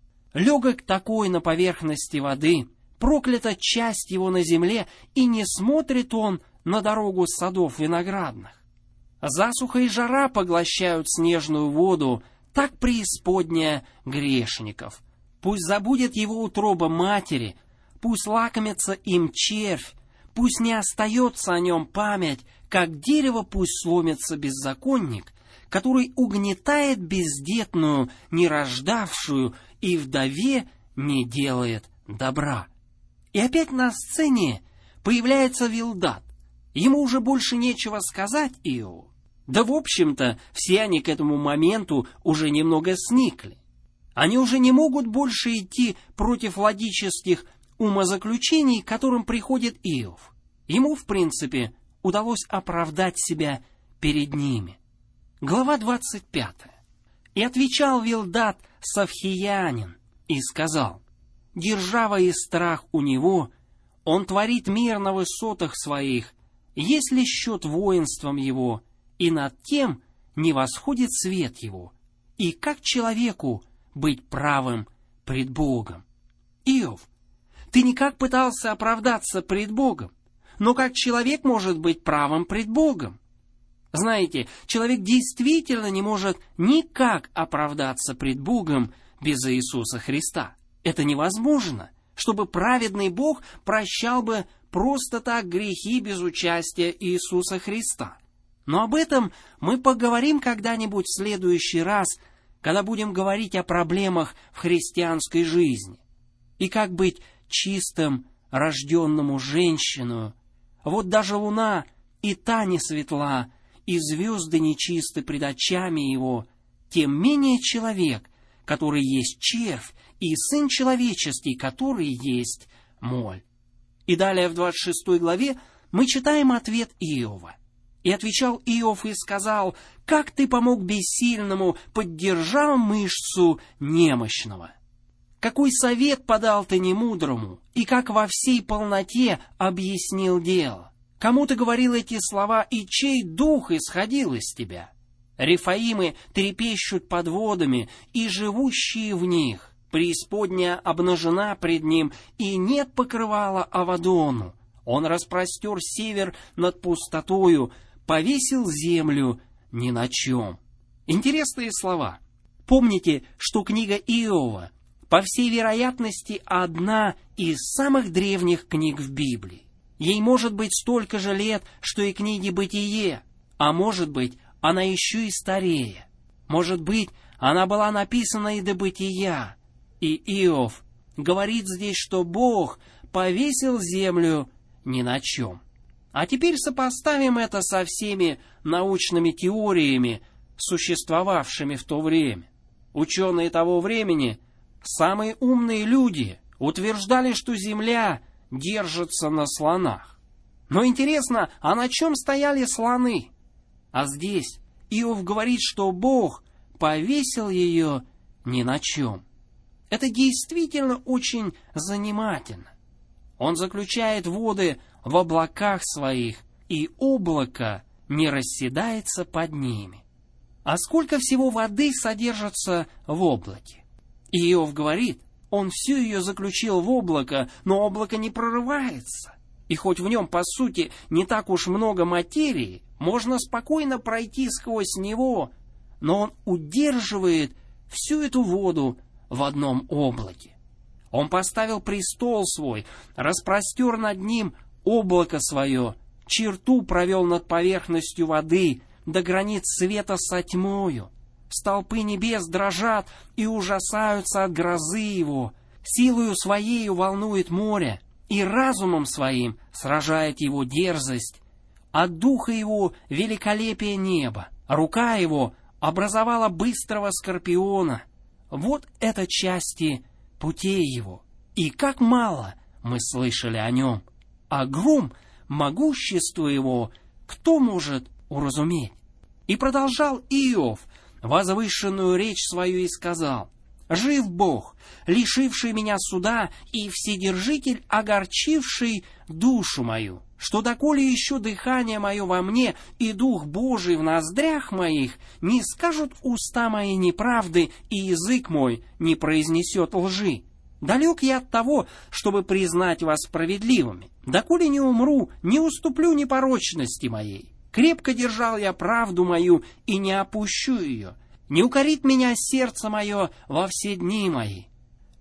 Легок такой на поверхности воды, проклята часть его на земле, и не смотрит он на дорогу садов виноградных. Засуха и жара поглощают снежную воду, так преисподняя грешников. Пусть забудет его утроба матери, пусть лакомится им червь, пусть не остается о нем память, как дерево пусть сломится беззаконник, который угнетает бездетную, нерождавшую, и вдове не делает добра. И опять на сцене появляется Вилдад. Ему уже больше нечего сказать Иову. Да, в общем-то, все они к этому моменту уже немного сникли. Они уже не могут больше идти против логических умозаключений, к которым приходит Иов. Ему, в принципе, удалось оправдать себя перед ними. Глава двадцать пятая. «И отвечал Вилдад Савхиянин и сказал: держава и страх у него, он творит мир на высотах своих, есть ли счет воинством его, и над тем не восходит свет его, и как человеку быть правым пред Богом». Иов, ты никак пытался оправдаться пред Богом, но как человек может быть правым пред Богом? Знаете, человек действительно не может никак оправдаться пред Богом без Иисуса Христа. Это невозможно, чтобы праведный Бог прощал бы просто так грехи без участия Иисуса Христа. Но об этом мы поговорим когда-нибудь в следующий раз, когда будем говорить о проблемах в христианской жизни. И как быть чистым, рожденному женщину. Вот даже луна и та не светла, и звезды нечисты пред очами его, тем менее человек, который есть червь, и сын человеческий, который есть моль. И далее в двадцать шестой главе мы читаем ответ Иова. «И отвечал Иов и сказал: как ты помог бессильному, поддержав мышцу немощного? Какой совет подал ты немудрому, и как во всей полноте объяснил дело? Кому ты говорил эти слова, и чей дух исходил из тебя? Рефаимы трепещут под водами, и живущие в них. Преисподняя обнажена пред ним, и нет покрывала Авадону. Он распростер север над пустотою, повесил землю ни на чем». Интересные слова. Помните, что книга Иова, по всей вероятности, одна из самых древних книг в Библии. Ей может быть столько же лет, что и книге «Бытие», а может быть, она еще и старее. Может быть, она была написана и до Бытия. И Иов говорит здесь, что Бог повесил землю ни на чем. А теперь сопоставим это со всеми научными теориями, существовавшими в то время. Ученые того времени, самые умные люди, утверждали, что Земля держится на слонах. Но интересно, а на чем стояли слоны? А здесь Иов говорит, что Бог повесил ее ни на чем. Это действительно очень занимательно. Он заключает воды в облаках своих, и облако не расседается под ними. А сколько всего воды содержится в облаке? Иов говорит, он всю ее заключил в облако, но облако не прорывается. И хоть в нем, по сути, не так уж много материи, можно спокойно пройти сквозь него, но он удерживает всю эту воду в одном облаке. Он поставил престол свой, распростер над ним облако свое, черту провел над поверхностью воды, до границ света со тьмою. Столпы небес дрожат и ужасаются от грозы его, силою своею волнует море, и разумом своим сражает его дерзость. От духа его великолепие неба, рука его образовала быстрого скорпиона. Вот это части путей его, и как мало мы слышали о нем. А гром, могущество его, кто может уразуметь? И продолжал Иов возвышенную речь свою и сказал: «Жив Бог, лишивший меня суда, и Вседержитель, огорчивший душу мою, что доколе еще дыхание мое во мне и Дух Божий в ноздрях моих, не скажут уста мои неправды, и язык мой не произнесет лжи. Далек я от того, чтобы признать вас справедливыми. Доколе не умру, не уступлю непорочности моей. Крепко держал я правду мою и не опущу ее. Не укорит меня сердце мое во все дни мои.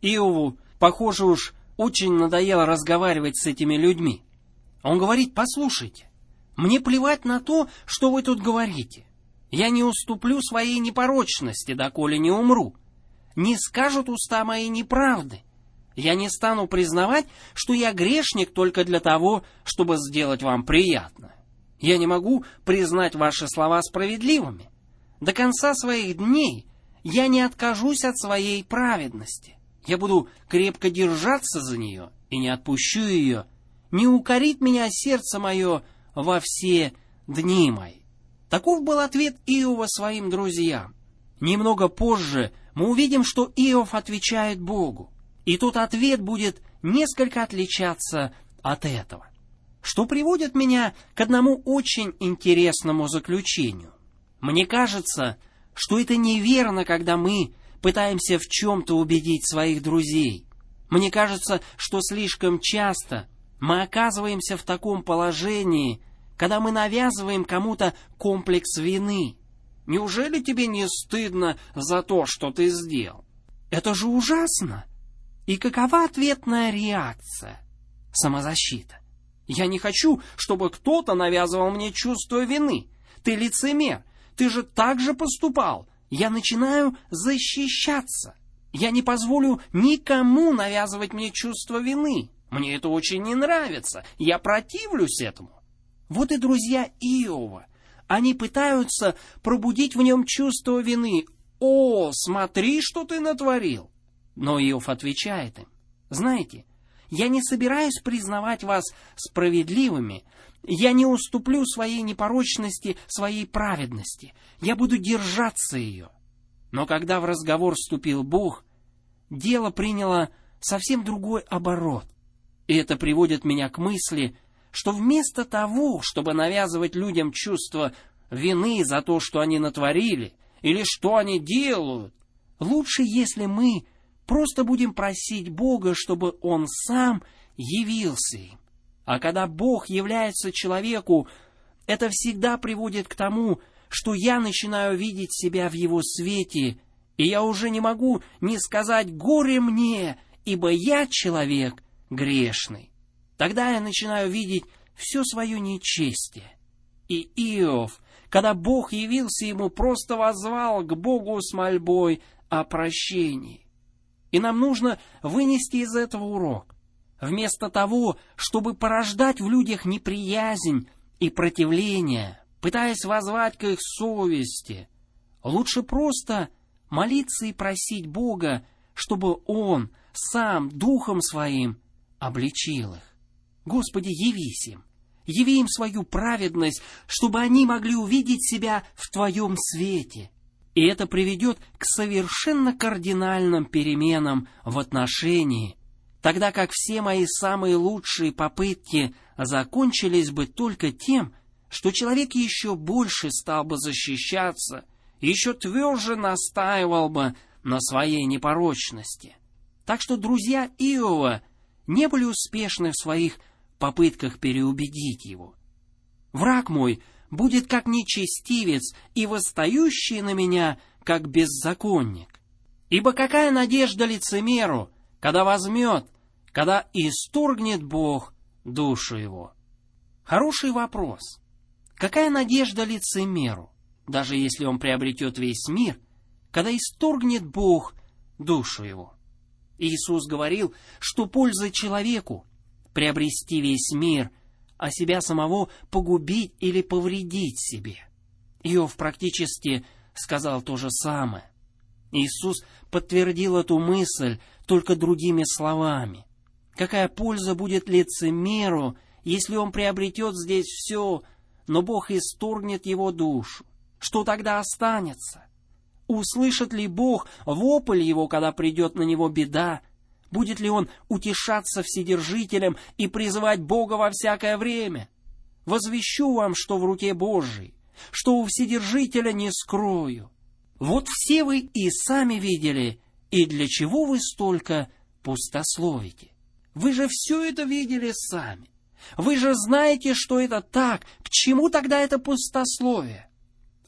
Иову, похоже, уж очень надоело разговаривать с этими людьми. Он говорит: послушайте, мне плевать на то, что вы тут говорите. Я не уступлю своей непорочности, доколе не умру. Не скажут уста мои неправды. Я не стану признавать, что я грешник только для того, чтобы сделать вам приятно. Я не могу признать ваши слова справедливыми. До конца своих дней я не откажусь от своей праведности. Я буду крепко держаться за нее и не отпущу ее. Не укорит меня сердце мое во все дни мои. Таков был ответ Иова своим друзьям. Немного позже мы увидим, что Иов отвечает Богу. И тот ответ будет несколько отличаться от этого. Что приводит меня к одному очень интересному заключению. Мне кажется, что это неверно, когда мы пытаемся в чем-то убедить своих друзей. Мне кажется, что слишком часто мы оказываемся в таком положении, когда мы навязываем кому-то комплекс вины. Неужели тебе не стыдно за то, что ты сделал? Это же ужасно! И какова ответная реакция? Самозащита. Я не хочу, чтобы кто-то навязывал мне чувство вины. Ты лицемер, ты же так же поступал. Я начинаю защищаться. Я не позволю никому навязывать мне чувство вины. Мне это очень не нравится. Я противлюсь этому. Вот и друзья Иова. Они пытаются пробудить в нем чувство вины. О, смотри, что ты натворил. Но Иов отвечает им: знаете, я не собираюсь признавать вас справедливыми, я не уступлю своей непорочности, своей праведности, я буду держаться ее. Но когда в разговор вступил Бог, дело приняло совсем другой оборот. И это приводит меня к мысли, что вместо того, чтобы навязывать людям чувство вины за то, что они натворили, или что они делают, лучше, если мы просто будем просить Бога, чтобы Он сам явился им. А когда Бог является человеку, это всегда приводит к тому, что я начинаю видеть себя в Его свете, и я уже не могу не сказать «горе мне, ибо я человек грешный». Тогда я начинаю видеть все свое нечестие. И Иов, когда Бог явился ему, просто воззвал к Богу с мольбой о прощении. И нам нужно вынести из этого урок. Вместо того, чтобы порождать в людях неприязнь и противление, пытаясь воззвать к их совести, лучше просто молиться и просить Бога, чтобы Он сам Духом Своим обличил их. Господи, явись им, яви им свою праведность, чтобы они могли увидеть себя в Твоем свете. И это приведет к совершенно кардинальным переменам в отношении, тогда как все мои самые лучшие попытки закончились бы только тем, что человек еще больше стал бы защищаться, еще тверже настаивал бы на своей непорочности. Так что друзья Иова не были успешны в своих попытках переубедить его. Враг мой будет как нечестивец и восстающий на меня, как беззаконник. Ибо какая надежда лицемеру, когда возьмет, когда исторгнет Бог душу его? Хороший вопрос. Какая надежда лицемеру, даже если он приобретет весь мир, когда исторгнет Бог душу его? Иисус говорил, что польза человеку приобрести весь мир, а себя самого погубить или повредить себе. Иов практически сказал то же самое. Иисус подтвердил эту мысль только другими словами. Какая польза будет лицемеру, если он приобретет здесь все, но Бог исторгнет его душу? Что тогда останется? Услышит ли Бог вопль его, когда придет на него беда? Будет ли он утешаться Вседержителем и призывать Бога во всякое время? Возвещу вам, что в руке Божией, что у Вседержителя не скрою. Вот все вы и сами видели, и для чего вы столько пустословите? Вы же все это видели сами. Вы же знаете, что это так. К чему тогда это пустословие?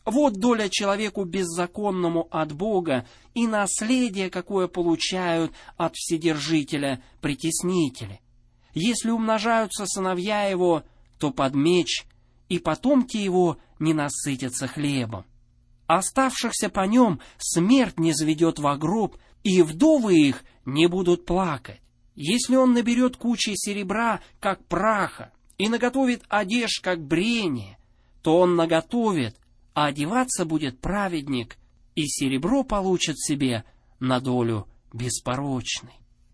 Вот доля человеку беззаконному от Бога и наследие, какое получают от Вседержителя притеснители. Если умножаются сыновья его, то под меч, и потомки его не насытятся хлебом. Оставшихся по нем смерть не заведет во гроб, и вдовы их не будут плакать. Если он наберет кучи серебра, как праха, и наготовит одежд, как брение, то он наготовит, а одеваться будет праведник, и серебро получит себе на долю беспорочной.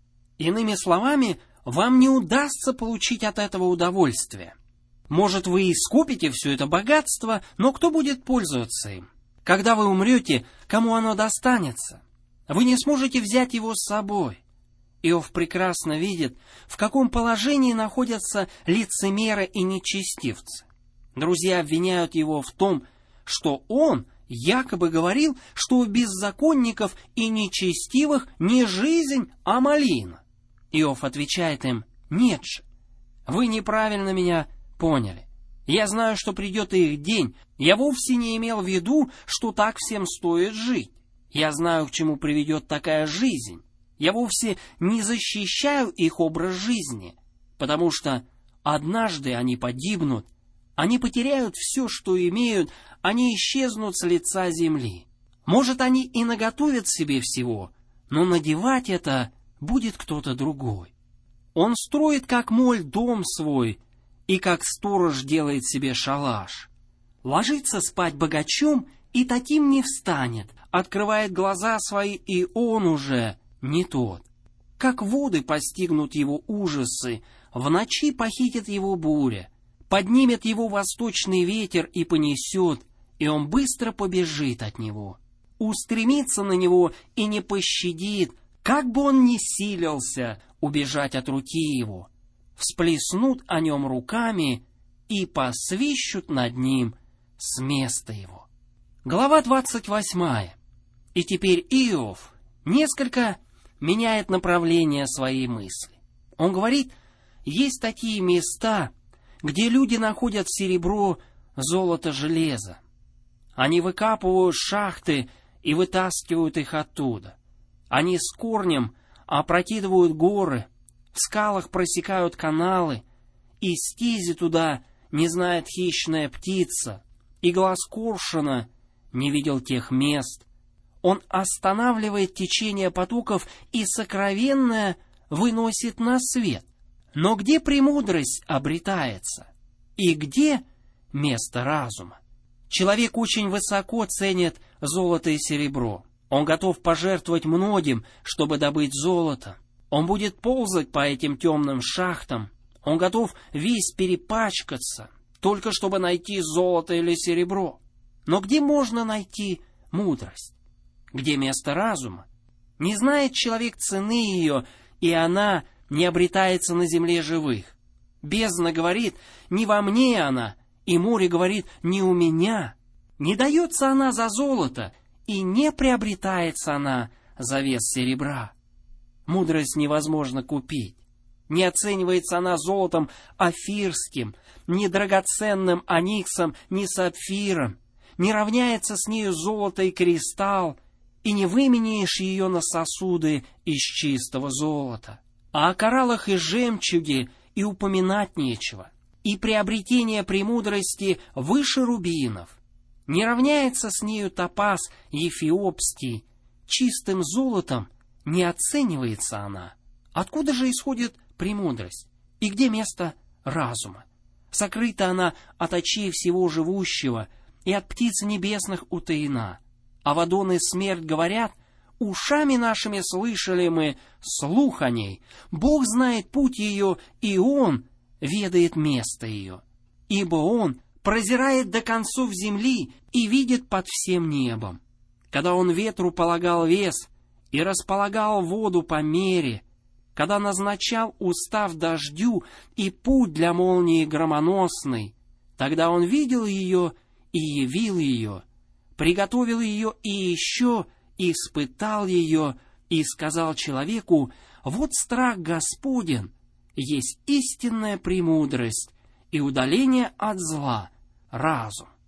Иными словами, вам не удастся получить от этого удовольствие. Может, вы и скупите все это богатство, но кто будет пользоваться им? Когда вы умрете, кому оно достанется? Вы не сможете взять его с собой. Иов прекрасно видит, в каком положении находятся лицемеры и нечестивцы. Друзья обвиняют его в том, что он якобы говорил, что у беззаконников и нечестивых не жизнь, а малина. Иов отвечает им: «Нет же, вы неправильно меня поняли. Я знаю, что придет их день. Я вовсе не имел в виду, что так всем стоит жить. Я знаю, к чему приведет такая жизнь. Я вовсе не защищаю их образ жизни, потому что однажды они погибнут, они потеряют все, что имеют, они исчезнут с лица земли. Может, они и наготовят себе всего, но надевать это будет кто-то другой. Он строит, как моль, дом свой, и как сторож делает себе шалаш. Ложится спать богачом, и таким не встанет, открывает глаза свои, и он уже не тот. Как воды постигнут его ужасы, в ночи похитит его буря, поднимет его восточный ветер и понесет, и он быстро побежит от него. Устремится на него и не пощадит, как бы он ни силился убежать от руки его. Всплеснут о нем руками и посвищут над ним с места его». Глава двадцать восьмая. И теперь Иов несколько меняет направление своей мысли. Он говорит, есть такие места, где люди находят серебро, золото, железо. Они выкапывают шахты и вытаскивают их оттуда. Они с корнем опрокидывают горы, в скалах просекают каналы, и стези туда не знает хищная птица, и глаз коршуна не видел тех мест. Он останавливает течение потоков и сокровенное выносит на свет. Но где премудрость обретается? И где место разума? Человек очень высоко ценит золото и серебро. Он готов пожертвовать многим, чтобы добыть золото. Он будет ползать по этим темным шахтам. Он готов весь перепачкаться, только чтобы найти золото или серебро. Но где можно найти мудрость? Где место разума? Не знает человек цены ее, и она не обретается на земле живых. Бездна говорит, не во мне она, и море говорит, не у меня. Не дается она за золото, и не приобретается она за вес серебра. Мудрость невозможно купить. Не оценивается она золотом офирским, ни драгоценным ониксом, ни сапфиром. Не равняется с нею золото и кристалл, и не выменяешь ее на сосуды из чистого золота. А о кораллах и жемчуге и упоминать нечего. И приобретение премудрости выше рубинов. Не равняется с нею топаз эфиопский. Чистым золотом не оценивается она. Откуда же исходит премудрость? И где место разума? Сокрыта она от очей всего живущего, и от птиц небесных утаена. Авадон и смерть говорят, ушами нашими слышали мы слух о ней. Бог знает путь ее, и Он ведает место ее. Ибо Он прозирает до концов земли и видит под всем небом. Когда Он ветру полагал вес и располагал воду по мере, когда назначал устав дождю и путь для молнии громоносной, тогда Он видел ее и явил ее, приготовил ее и еще испытал ее, и сказал человеку, вот страх Господен, есть истинная премудрость и удаление от зла, разум.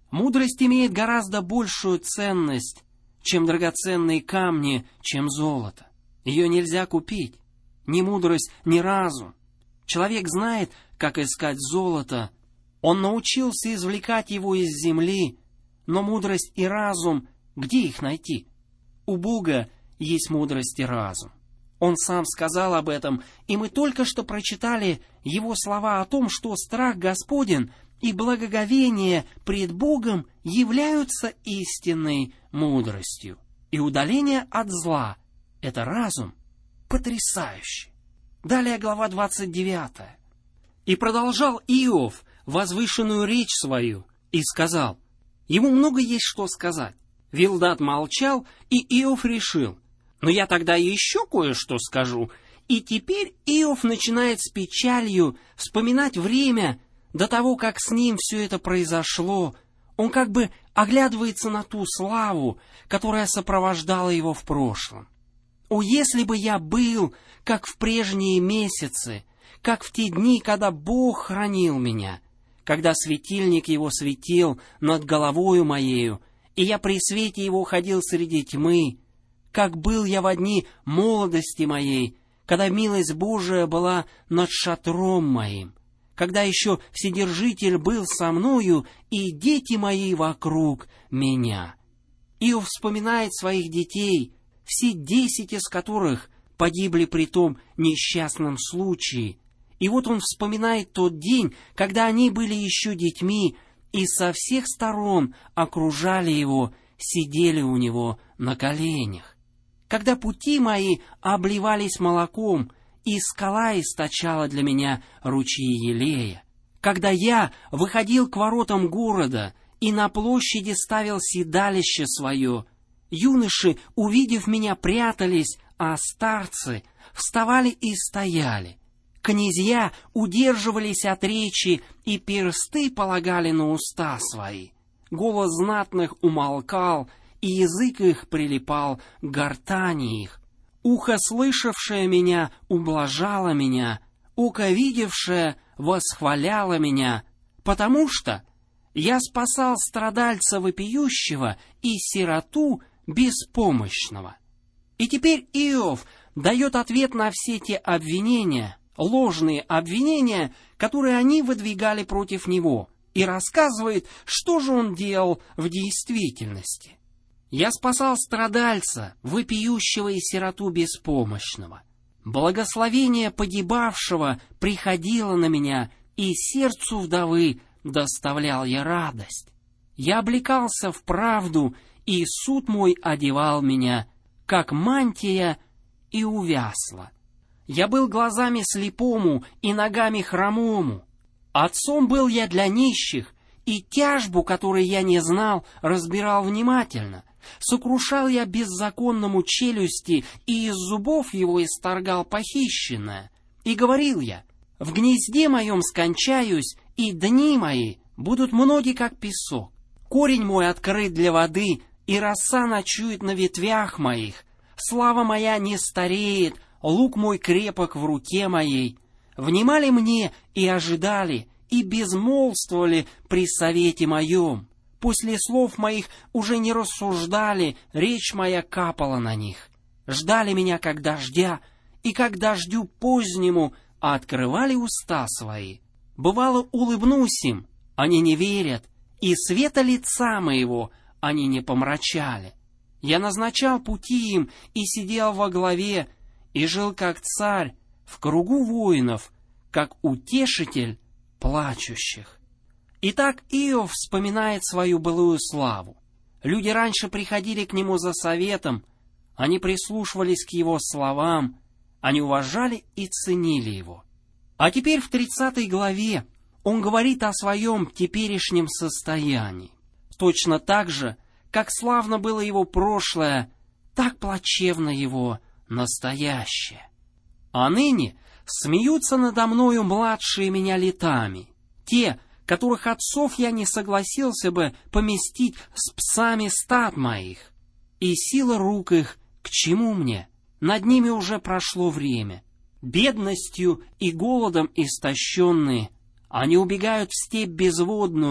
Мудрость имеет гораздо большую ценность, чем драгоценные камни, чем золото. Ее нельзя купить. Ни мудрость, ни разум. Человек знает, как искать золото. Он научился извлекать его из земли, но мудрость и разум, где их найти? У Бога есть мудрость и разум. Он сам сказал об этом, и мы только что прочитали его слова о том, что страх Господень и благоговение пред Богом являются истинной мудростью. И удаление от зла — это разум. Потрясающе! Далее глава двадцать девятая. «И продолжал Иов возвышенную речь свою, и сказал». Ему много есть что сказать. Вилдад молчал, и Иов решил: но я тогда еще кое-что скажу. И теперь Иов начинает с печалью вспоминать время до того, как с ним все это произошло. Он как бы оглядывается на ту славу, которая сопровождала его в прошлом. «О, если бы я был, как в прежние месяцы, как в те дни, когда Бог хранил меня, когда светильник его светил над головою моею, и я при свете его ходил среди тьмы, как был я во дни молодости моей, когда милость Божия была над шатром моим, когда еще Вседержитель был со мною, и дети мои вокруг меня». Иов вспоминает своих детей, все десять из которых погибли при том несчастном случае. И вот он вспоминает тот день, когда они были еще детьми, и со всех сторон окружали его, сидели у него на коленях. Когда пути мои обливались молоком, и скала источала для меня ручьи елея. Когда я выходил к воротам города и на площади ставил седалище свое, юноши, увидев меня, прятались, а старцы вставали и стояли. Князья удерживались от речи, и персты полагали на уста свои. Голос знатных умолкал, и язык их прилипал к гортани их. Ухо, слышавшее меня, ублажало меня, око, видевшее, восхваляло меня, потому что я спасал страдальца вопиющего и сироту беспомощного. И теперь Иов дает ответ на все те обвинения, ложные обвинения, которые они выдвигали против него, и рассказывает, что же он делал в действительности. «Я спасал страдальца, вопиющего и сироту беспомощного. Благословение погибавшего приходило на меня, и сердцу вдовы доставлял я радость. Я облекался в правду, и суд мой одевал меня, как мантия, и увясла. Я был глазами слепому и ногами хромому. Отцом был я для нищих, и тяжбу, которой я не знал, разбирал внимательно. Сокрушал я беззаконному челюсти, и из зубов его исторгал похищенное. И говорил я: в гнезде моем скончаюсь, и дни мои будут многие, как песок. Корень мой открыт для воды, и роса ночует на ветвях моих. Слава моя не стареет, лук мой крепок в руке моей. Внимали мне и ожидали, и безмолвствовали при совете моем. После слов моих уже не рассуждали, речь моя капала на них. Ждали меня, как дождя, и как дождю позднему, а открывали уста свои. Бывало, улыбнусь им, они не верят, и света лица моего они не помрачали. Я назначал пути им и сидел во главе, и жил как царь в кругу воинов, как утешитель плачущих». Итак, Иов вспоминает свою былую славу. Люди раньше приходили к нему за советом, они прислушивались к его словам, они уважали и ценили его. А теперь в тридцатой главе он говорит о своем теперешнем состоянии. Точно так же, как славно было его прошлое, так плачевно его настоящее. А ныне смеются надо мною младшие меня летами, те, которых отцов я не согласился бы поместить с псами стад моих. И сила рук их к чему мне? Над ними уже прошло время. Бедностью и голодом истощенные, они убегают в степь безводную,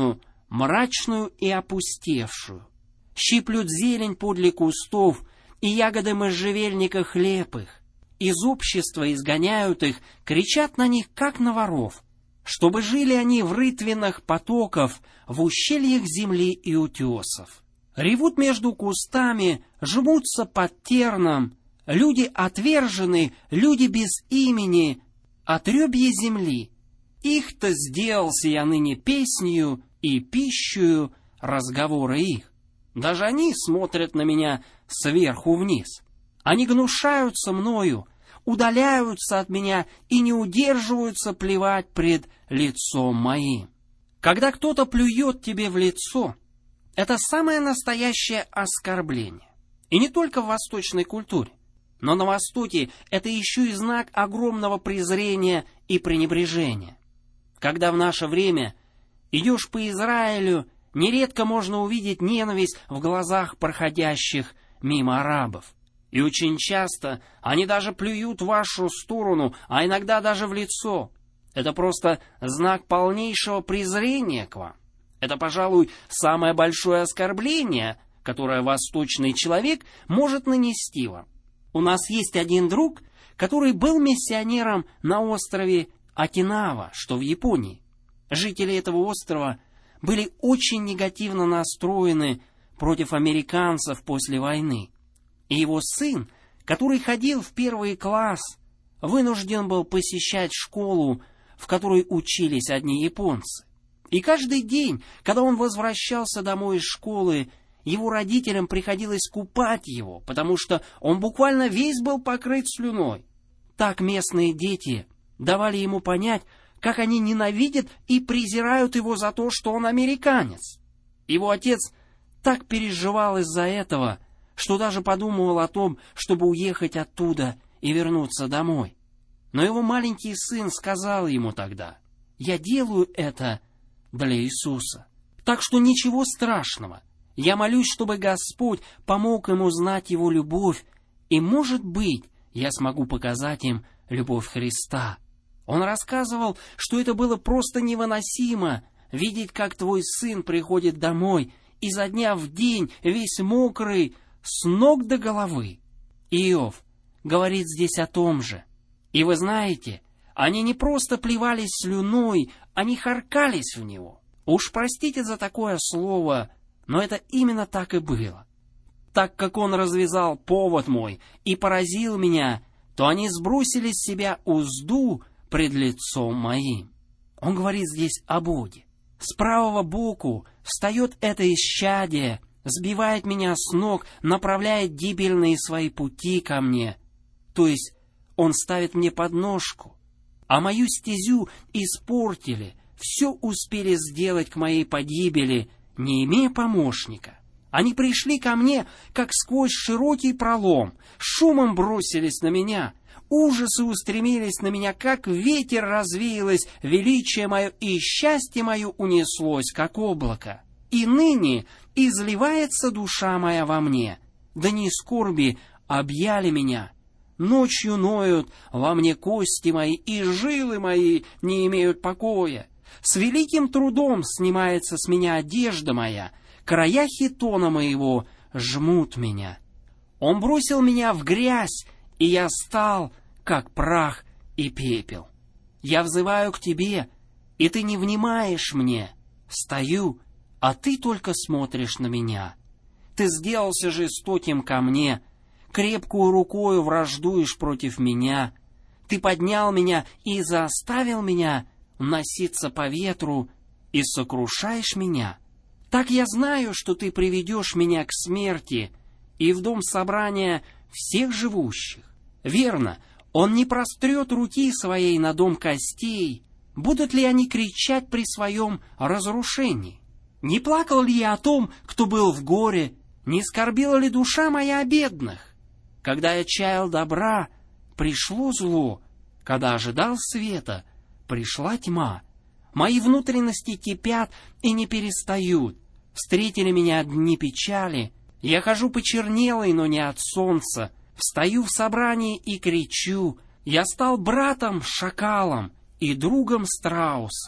мрачную и опустевшую. Щиплют зелень подле кустов, и ягоды можжевельника хлеб их. Из общества изгоняют их, кричат на них, как на воров, чтобы жили они в рытвинах потоков, в ущельях земли и утесов. Ревут между кустами, жмутся под терном, люди отвержены, люди без имени, отребье земли. Их-то сделался я ныне песнею и пищею разговора их. Даже они смотрят на меня сверху вниз. Они гнушаются мною, удаляются от меня и не удерживаются плевать пред лицом моим. Когда кто-то плюет тебе в лицо, это самое настоящее оскорбление. И не только в восточной культуре, но на Востоке это еще и знак огромного презрения и пренебрежения. Когда в наше время идешь по Израилю, нередко можно увидеть ненависть в глазах проходящих мимо арабов. И очень часто они даже плюют в вашу сторону, а иногда даже в лицо. Это просто знак полнейшего презрения к вам. Это, пожалуй, самое большое оскорбление, которое восточный человек может нанести вам. У нас есть один друг, который был миссионером на острове Окинава, что в Японии. Жители этого острова были очень негативно настроены против американцев после войны. И его сын, который ходил в первый класс, вынужден был посещать школу, в которой учились одни японцы. И каждый день, когда он возвращался домой из школы, его родителям приходилось купать его, потому что он буквально весь был покрыт слюной. Так местные дети давали ему понять, как они ненавидят и презирают его за то, что он американец. Его отец так переживал из-за этого, что даже подумывал о том, чтобы уехать оттуда и вернуться домой. Но его маленький сын сказал ему тогда: «Я делаю это для Иисуса. Так что ничего страшного. Я молюсь, чтобы Господь помог им узнать Его любовь, и, может быть, я смогу показать им любовь Христа». Он рассказывал, что это было просто невыносимо, видеть, как твой сын приходит домой изо дня в день весь мокрый, с ног до головы. Иов говорит здесь о том же. И вы знаете, они не просто плевались слюной, они харкались в него. Уж простите за такое слово, но это именно так и было. Так как он развязал повод мой и поразил меня, то они сбросили с себя узду пред лицом моим. Он говорит здесь о Боге. С правого боку встает это исчадие, сбивает меня с ног, направляет гибельные свои пути ко мне. То есть он ставит мне подножку, а мою стезю испортили, все успели сделать к моей погибели, не имея помощника. Они пришли ко мне, как сквозь широкий пролом, шумом бросились на меня, ужасы устремились на меня, как ветер развеялось величие мое, и счастье мое унеслось, как облако. И ныне изливается душа моя во мне, дни скорби объяли меня. Ночью ноют во мне кости мои, и жилы мои не имеют покоя. С великим трудом снимается с меня одежда моя, края хитона моего жмут меня. Он бросил меня в грязь, и я стал, как прах и пепел. Я взываю к тебе, и ты не внимаешь мне. Стою, а ты только смотришь на меня. Ты сделался жестоким ко мне, крепкую рукою враждуешь против меня. Ты поднял меня и заставил меня носиться по ветру, и сокрушаешь меня. Так я знаю, что ты приведешь меня к смерти и в дом собрания всех живущих. Верно, он не прострет руки своей на дом костей. Будут ли они кричать при своем разрушении? Не плакал ли я о том, кто был в горе? Не скорбила ли душа моя о бедных? Когда я чаял добра, пришло зло. Когда ожидал света, пришла тьма. Мои внутренности кипят и не перестают. Встретили меня дни печали. Я хожу почернелый, но не от солнца. Встаю в собрании и кричу. Я стал братом шакалом и другом страусом.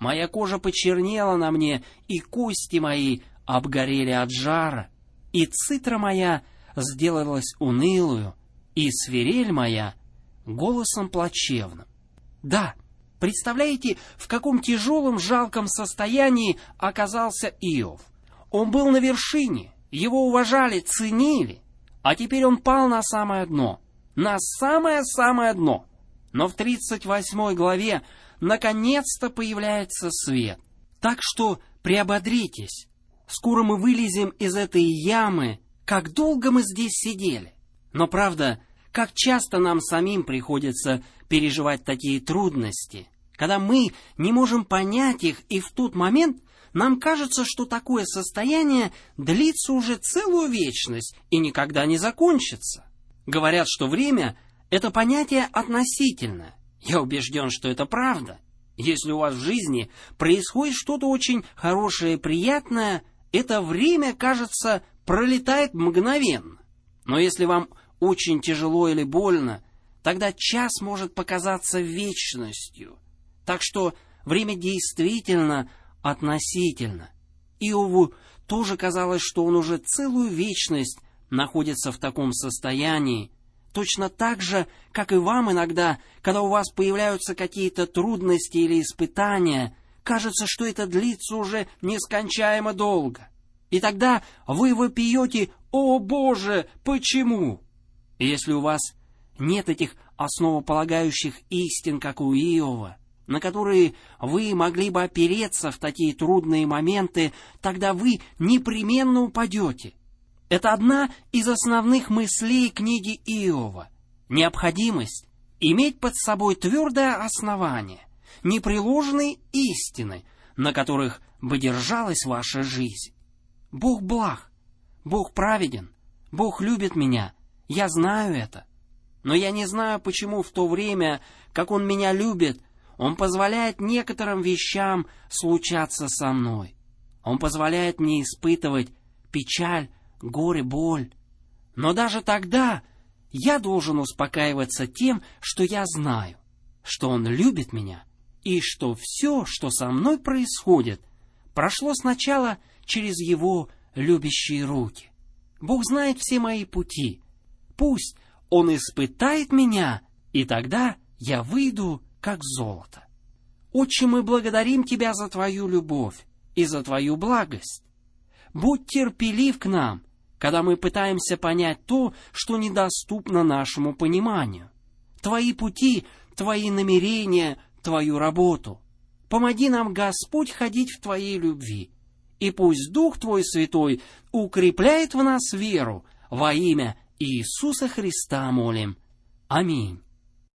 Моя кожа почернела на мне, и кости мои обгорели от жара, и цитра моя сделалась унылую, и свирель моя голосом плачевным. Да, представляете, в каком тяжелом, жалком состоянии оказался Иов. Он был на вершине, его уважали, ценили, а теперь он пал на самое дно, на самое-самое дно. Но в тридцать восьмой главе наконец-то появляется свет. Так что приободритесь, скоро мы вылезем из этой ямы. Как долго мы здесь сидели. Но правда, как часто нам самим приходится переживать такие трудности, когда мы не можем понять их, и в тот момент нам кажется, что такое состояние длится уже целую вечность и никогда не закончится. Говорят, что время — это понятие относительное. Я убежден, что это правда. Если у вас в жизни происходит что-то очень хорошее и приятное, это время, кажется, пролетает мгновенно. Но если вам очень тяжело или больно, тогда час может показаться вечностью. Так что время действительно относительно. Иову тоже казалось, что он уже целую вечность находится в таком состоянии, точно так же, как и вам иногда, когда у вас появляются какие-то трудности или испытания, кажется, что это длится уже нескончаемо долго. И тогда вы вопиете: «О Боже, почему?» И если у вас нет этих основополагающих истин, как у Иова, на которые вы могли бы опереться в такие трудные моменты, тогда вы непременно упадете. Это одна из основных мыслей книги Иова. Необходимость иметь под собой твердое основание, непреложные истины, на которых бы держалась ваша жизнь. Бог благ, Бог праведен, Бог любит меня, я знаю это. Но я не знаю, почему в то время, как Он меня любит, Он позволяет некоторым вещам случаться со мной. Он позволяет мне испытывать печаль, горе, боль. Но даже тогда я должен успокаиваться тем, что я знаю, что Он любит меня, и что все, что со мной происходит, прошло сначала через Его любящие руки. Бог знает все мои пути. Пусть Он испытает меня, и тогда я выйду как золото. Отче, мы благодарим Тебя за Твою любовь и за Твою благость. Будь терпелив к нам, когда мы пытаемся понять то, что недоступно нашему пониманию. Твои пути, Твои намерения, Твою работу. Помоги нам, Господь, ходить в Твоей любви. И пусть Дух Твой Святой укрепляет в нас веру. Во имя Иисуса Христа молим. Аминь.